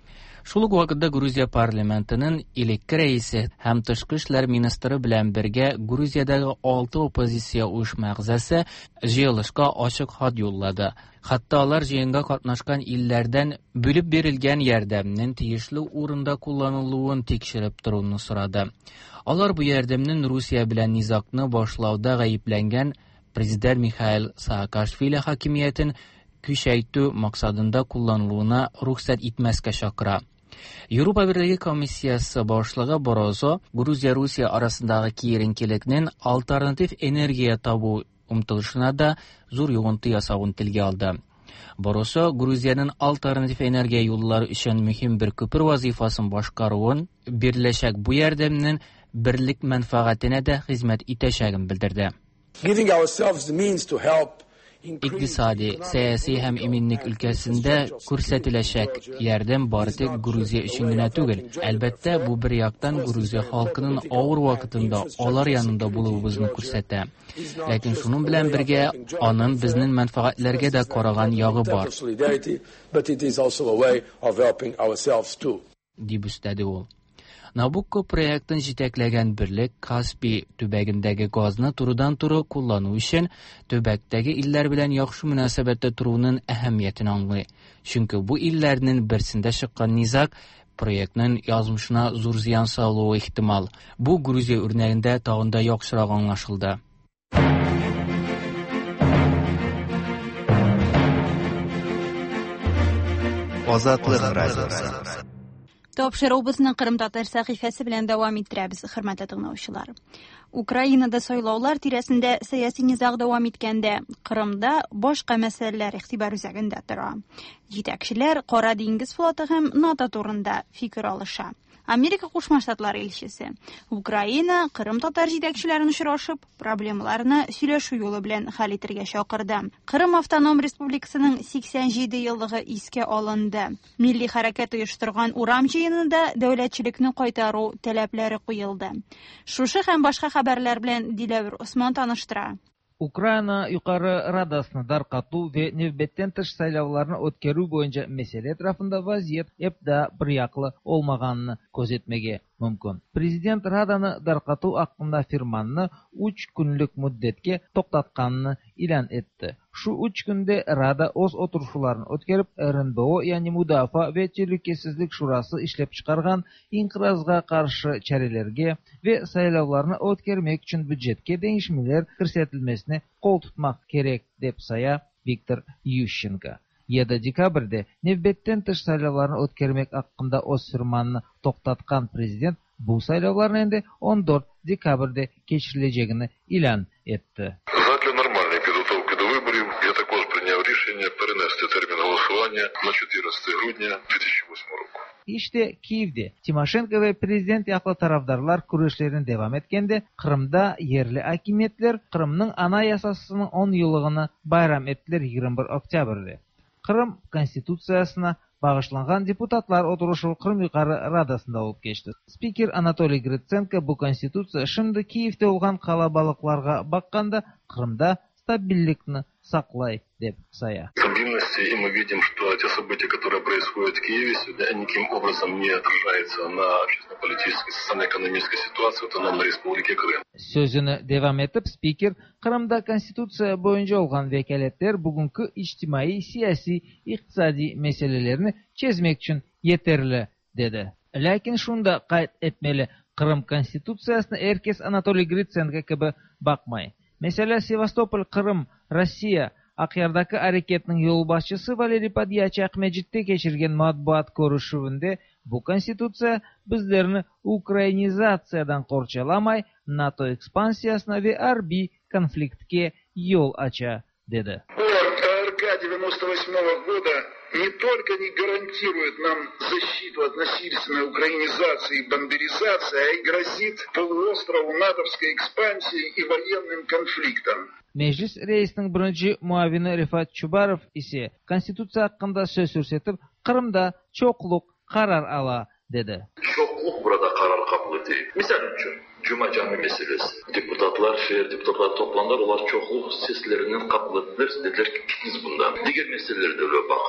Шул ук вакытта Грузия парламентының элекке рәисе һәм тышкы эшләр министры белән бергә Грузиядәге алты оппозиция оешмагызасы җыелышка ачык хат юллады. Хатта алар җыенга катнашкан илләрдән бүлеп бирелгән ярдәмнең тиешле урында кулланылуын тикшереп торуны сорады. Алар бу ярдәмнең Русия белән низакны башлауда гаепләнгән президент Михаил Саакашвили хакимиятен күчәйтү максатында кулланылуына рөхсәт итмәскә чакыра. Европа Берлеге комиссиясы башлыгы Барозо Грузия-Русия арасындагы киеренкелекнең альтернатив энергия табу умтылышына да зур йогынты ясавын телгә алды. Барозо Грузиянең альтернатив энергия юллары өчен мөһим бер күпер вазифасын башкаруын, биреләчәк бу ярдәмнең берлек мәнфәгатенә дә хезмәт итәчәген белдерде. Икътисади, сәяси һәм иминлек өлкәсендә күрсәтеләчәк ярдәм бары тик Грузия өчен генә түгел. Әлбәттә, бу бер яктан Грузия халкының авыр вакытында алар янында булуыбызны күрсәтә. Ләкин шуның белән бергә аның безнең мәнфәгатьләргә дә караган ягы бар. Дип өстәде ул. Набукко проектын җитәкләгән берлек Каспий төбәгендәге газны турыдан-туры куллану өчен төбәктәге илләр белән яхшы мөнәсәбәттә торуның әһәмиятен аңлый. Чөнки бу илләрнең берсендә чыккан низак проектның язмышына зур зыян салуы ихтимал. Бу Грузия үрнәгендә тагын да яхшырак аңлашылды. Азатлык радиосы. Тапшырыбызны Кырым татар сәхифәсе белән дәвам иттерәбез, хөрмәтле тыңлаучылар. Украинада сайлаулар тирәсендә сәяси низаг дәвам иткәндә, Кырымда башка мәсьәләләр игътибар үзәгендә тора. Җитәкчеләр Кара диңгез флоты һәм НАТО турында фикер алыша. Америка Кушма Штатлары илчесе Украина Кырым татар җитәкчеләрен очрашып, проблемаларны сөйләшү юлы белән хәл итәргә чакырды. Кырым Автоном Республикасының сиксән җиде еллыгы искә алынды. Милли хәрәкәт оештырган урам җыенында дәүләтчелекне кайтару таләпләре куелды. Шушы һәм башка хәбәрләр белән Диләвер Усман таныштыра. Украина Юқары Радасны тарқату ве нәүбәттән тыш сайлауларны үткәрү буенча мәсьәлә тарафында вазият эпдә бер яклы олмаганны күзәтмәгә мөмкин. Президент Раданы тарқату хакында фирманны үч көнлек мөддәткә токтатканны илан итте. Шу үч көндә Рада үз отырышларын үткәреп, эр эн бэ о, ягъни Мудафа ве Тәлүкесезлек шурасы эшләп чыгарган инкыразга каршы чараларга ве сайлауларны үткәрмәк өчен бюджетка дәйешмәләр күрсәтелмәсенә кол тутмак кирәк дип сая Виктор Ющенко. җиденче декабрьдә нәүбәттән тыш сайлауларны үткәрмәк хакында үз фирманны токтаткан президент бу сайлауларны инде он дүртенче декабрьдә кечереләчәгенә илан итте. Я також прийняв рішення перенести термін голосування на чотирнадцяте грудня дві тисячі восьмого року. İşte Kiev'de Timoşenko ve prezident yaklı tarafdarlar kuruluşlarını devam etkende, Kırım'da yerli hakimiyetler Kırım'ın anayasasının on yıllığını bayram ettiler yirmi bir oktyabr'da. Kırım konstitusiyasına bağışlangan deputatlar oturuşu Kırım Yukarı Radasında olup geçti. Spiker Anatoly Gritsenko bu konstitusiya şimdi Kiev'de olgan kalabalıklarga bakkanda Kırım'da стабильlikni саклай деп сая. Стабильности, и мы видим, что те события, которые происходят в Киеве, сегодня никаким образом не отражается на общественно-политической, социально-экономической ситуации в Автономной Республике Крым. Sözünü devam etip spiker, Kırım'da konstitusiya boyunca olgan vekaletler bugünkü içtimai, siyasi, iktisadi meselelerini çözmek için yeterli dedi. Lakin şunda kayıt etmeli, Kırım konstitusiyasını herkes Anatoly Gritsenko gibi bakmay. Mesela Sevastopol, Kırım, Rossiya Aqyardagi hareketning yo'lboshchisi Valeriy Podyachak Mejitda kechirgan matbuot ko'rishuvida bu konstitutsiya bizlarni ukrainizatsiyadan qo'rchalamay, NATO ekspansiyasini va harbiy konfliktga yo'l ocha dedi. девяносто восьмого года не только не гарантирует нам защиту от насильственной украинизации и бандеризации, а и грозит полуострову натовской экспансией и военным конфликтом. Meclis reisinin birinci muavini Rifat Chubarov ise konstitusiya hakkında söz көрсетіп, Kırım'da çokluk karar ala dedi. Çokluk burada karar kabul ediyor. Misal için Cuma cami meselesi. Deputatlar, şehir deputatları toplandılar, onlar çokluk seslerinin kabul ettiler. Dediler ki gitiniz bundan. Diğer meseleler de öyle bakılar.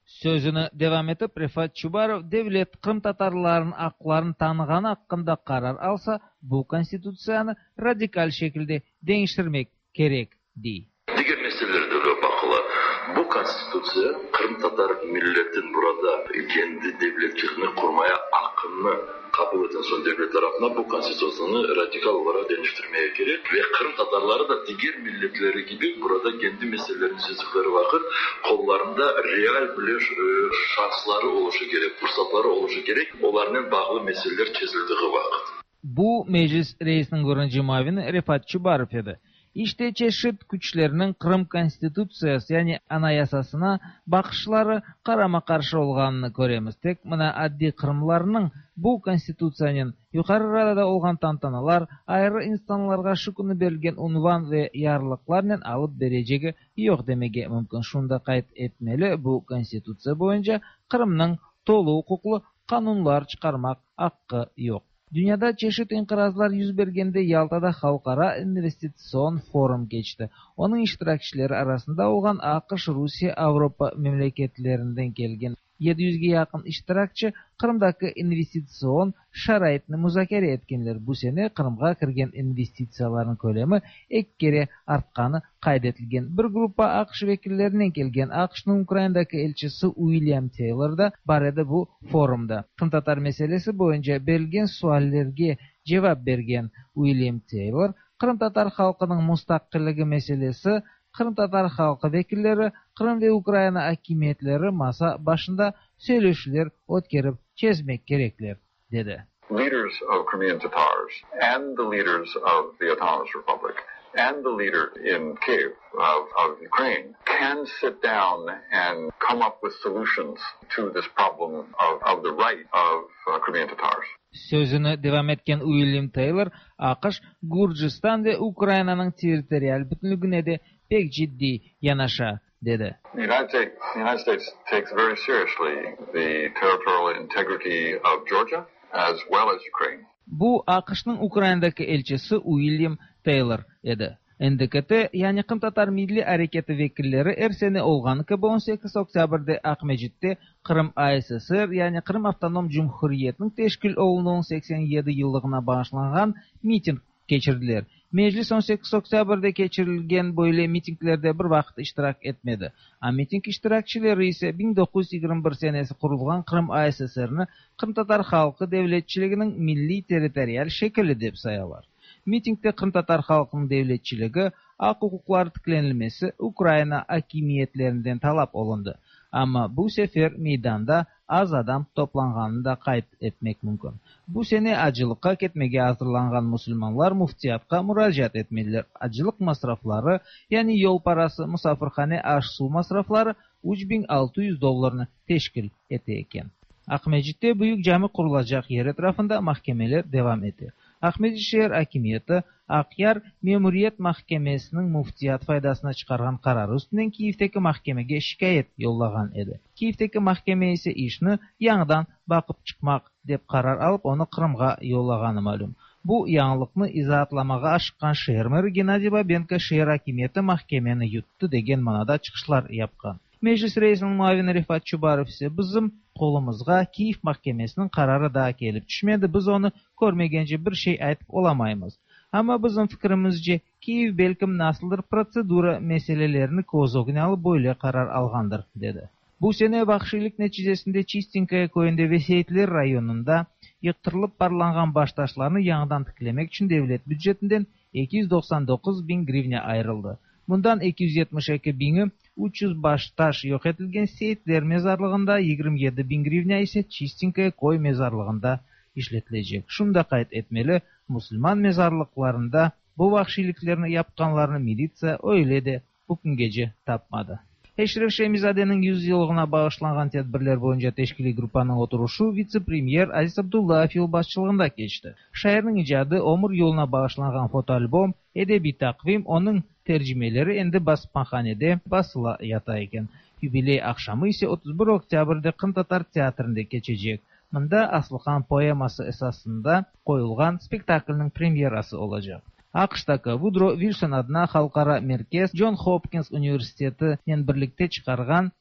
Сөзүнө девам этип Рифат Чубаров devlet Кырым татарларынын акыларын тааныганы акында карар алса, бул конституцияны радикаль шекилде değiştirmek керек ди. Diğer meseleler de bakıla. Bu konstitusiya Kırım Tatar milletin burada kendi devletçiliğini kurmaya hakkını kabul eden son devlet tarafından bu konstitusiyonu radikal olarak değiştirmeye gerek ve Kırım Tatarları da diğer milletleri gibi burada kendi meselelerini çözdükleri vakit kollarında real bir şansları oluşu gerek, fırsatları oluşu gerek, onların bağlı meseleler çözüldüğü vakit. Bu meclis reisinin görünce muavini Rifat Çubarov edi. İşte çeşit güçlerinin Kırım Konstitutsiyası yani anayasasına bakışları karama karşı olganını göremiz. Tek mına addi Kırımlarının bu konstitusiyanın yukarı radada olgan tantanalar ayrı insanlarga şu günü berilgen unvan ve yarlıklarla alıp bereceği yok demege mümkün. Şunda kayıt etmeli bu konstitusiya boyunca Kırım'nın tolu hukuklu kanunlar çıkarmak hakkı yok. Dünyada çeşit inqirazlar yüz bergende Yaltada Halkara Investitsion Forum geçti. Onun iştirakçileri arasında olan AQSh, Rusya, Avrupa memleketlerinden gelgen yedi yüzge yakın iştirakçı Kırımdaki investitsion şarayetini muzakere etkenler. Bu sene Kırımga kirgen investitsiyaların kölemi ek kere artkanı kaydetilgen. Bir grupa AQSh vekillerinden kelgen AQSh'nın Ukraynadaki elçisi William Taylor da bar edi bu forumda. Kırım Tatar meselesi boyunca berilgen suallerge cevap bergen William Taylor, Kırım Tatar halkının mustaqilligi meselesi Kırım Tatar halkı vekilleri, Kırım ve Ukrayna hakimiyetleri masa başında söyleşiler ötkerip çözmek gerekler, dedi. Leaders of Crimean Tatars and the leaders of the Autonomous Republic and the leader in Kyiv of, of Ukraine can sit down and come up with solutions to this problem of, of the right of uh, Crimean Tatars. Sözünü devam etken William Taylor, AQSh, Gürcistan ve Ukrayna'nın territorial bütünlüğüne de pek ciddi yanaşa, dedi. The United States, the United States takes very seriously the territorial integrity of Georgia as well as Ukraine. Bu AQSh'nın Ukrayna'daki elçisi William Taylor edi. N D K T yani Kırım Tatar Milli Hareketi vekilleri er sene olgan ki on sekiz oktyabrda Akmejit'te Kırım A S S R yani Kırım Avtonom Cumhuriyeti'nin teşkil olunuğun seksen yedi yıllığına bağışlangan miting geçirdiler. Meclis on sekiz oktyabrda geçirilgen böyle mitinglerde bir vaqt iştirak etmedi. A miting iştirakçileri ise bin dokuz yüz yigirme bir senesi kurulgan Kırım A S S R'ni Kırım Tatar halkı devletçiliginin milli territorial şekli dep sayalar. Mitingde Kırım Tatar halkının devletçiligi, ak hukuklar tiklenilmesi Ukrayna hakimiyetlerinden talap olundu. Ama bu sefer meydanda az adam toplanganını da kayıt etmek mümkün. Bu sene acılıkka ketmege hazırlangan Müslümanlar muftiyatga müracaat etmeliler. Acılık masrafları, yani yol parası, musafirhane, aş su masrafları üç bin altı yüz dollarını teşkil eteyken. Akmejit'te büyük cami kurulacak yer etrafında mahkemeler devam etti. Akmejit şehir hakimiyeti Akyar Memuriyet Mahkemesi'nin muftiyat faydasına çıkargan kararı üstünden Kiyev'teki mahkemege şikayet yollagan edi. Kiyev'teki mahkeme ise işini yanıdan bakıp çıkmak dep karar alıp onu Kırımga yollaganı malum. Bu yanılıkны izahatlamaga aşıkkan şehir meri Gennadiy Babenko şehir hakimiyeti mahkemeni yuttu degen manada çıkışlar yapkan. Meclis reisinin muavini Rifat Çubarov ise bizim kolumuzga Kiyev mahkemesinin kararı daha gelip düşmedi. Biz onu görmegence bir şey aytıp olamayız. Ama bizim fikrimizce Kiyev belkim nasıldır prosedura meselelerini kozoguna alıp böyle karar algandır, dedi. Bu sene bakşilik neticesinde Chistinkaya köyünde Veseyitler rayonunda yıktırılıp parlangan baştaşlarını yanıdan tıklemek için devlet büdjetinden iki yüz doksan dokuz bin grivne ayrıldı. Bundan iki yüz yetmiş iki bini üç yüz baştaş yok etilgen Seyitler mezarlığında, yigirme yedi bin grivne ise Chistinkaya koy mezarlığında işletilecek. Şunda kayıt etmeli, Müslüman mezarlıklarında bu vahşiliklerini yapkanlarını militsiya öyle de bugün gece tapmadı. Eşref Şemizade'nin yüz yılına bağışlangan tedbirler boyunca teşkili gruppanın oturuşu vice-premier Aziz Abdullayev yol başçılığında geçti. Şairnin icadı Omur yoluna bağışlangan fotoalbom, edebi takvim, onun tercümeleri endi basmanxanede basıla yatayken. Jubiley akşamı ise otuz bir oktyabrda Kırım Tatar teatrında geçecek. Mında Aslıhan poeması esasında koyulgan spektaklinin premierası olacak. AQSh'daki Woodrow Wilson adına halkara merkez John Hopkins Üniversiteti'nin birlikte çıkargan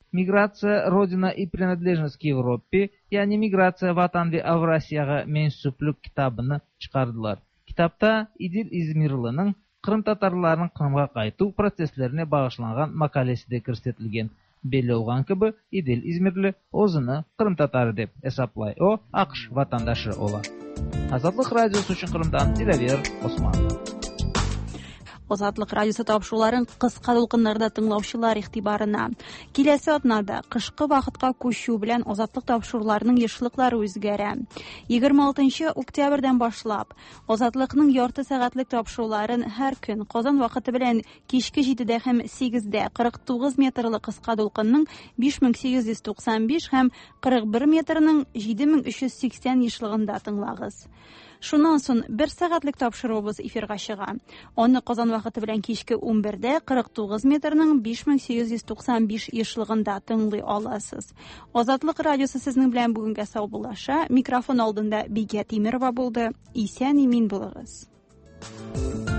Миграция Родина и принадлежность к Европе, яғни миграция ватан ве Аврасияға менсуплік китабыны чықардылар. Китапта Идил Измирлінің Қырым татарларының Қырымға қайту процесслеріне бағышланған макалесі де көрсетілген. Белі олған кібі Идил Измирлі өзіні Қырым татары деп есаплай. О, ақш ватандашы ола. Азатлық радиосы үшін Қырымдан Дилавер Осман. Азатлык радиосы тапшыруларын кыска толкыннарда тыңлаучылар игътибарына. Киләсе атнада кышкы вакытка күчү белән азатлык тапшыруларының ешлыклары үзгәрә. егерме алтынчы октябрьдән башлап азатлыкның ярты сәгатьлек тапшыруларын һәр көн Казан вакыты белән кичке җидедә һәм сигездә кырык тугыз метрлы кыска толкынның биш мең сигез йөз туксан биш һәм кырык бер метрның җиде мең өч йөз сиксән ешлыгында тыңлагыз. Шуннан соң бер сәгатьлек тапшыруыбыз эфирга чыга. Аны Казан вакыты белән кичке унбердә кырык тугыз метрның биш мең сигез йөз туксан биш ешлыгында тыңлый аласыз. Азатлык радиосы сезнең белән бүгенгә саубуллаша. Микрофон алдында Бигә Тимерова булды. Исән-имин булыгыз.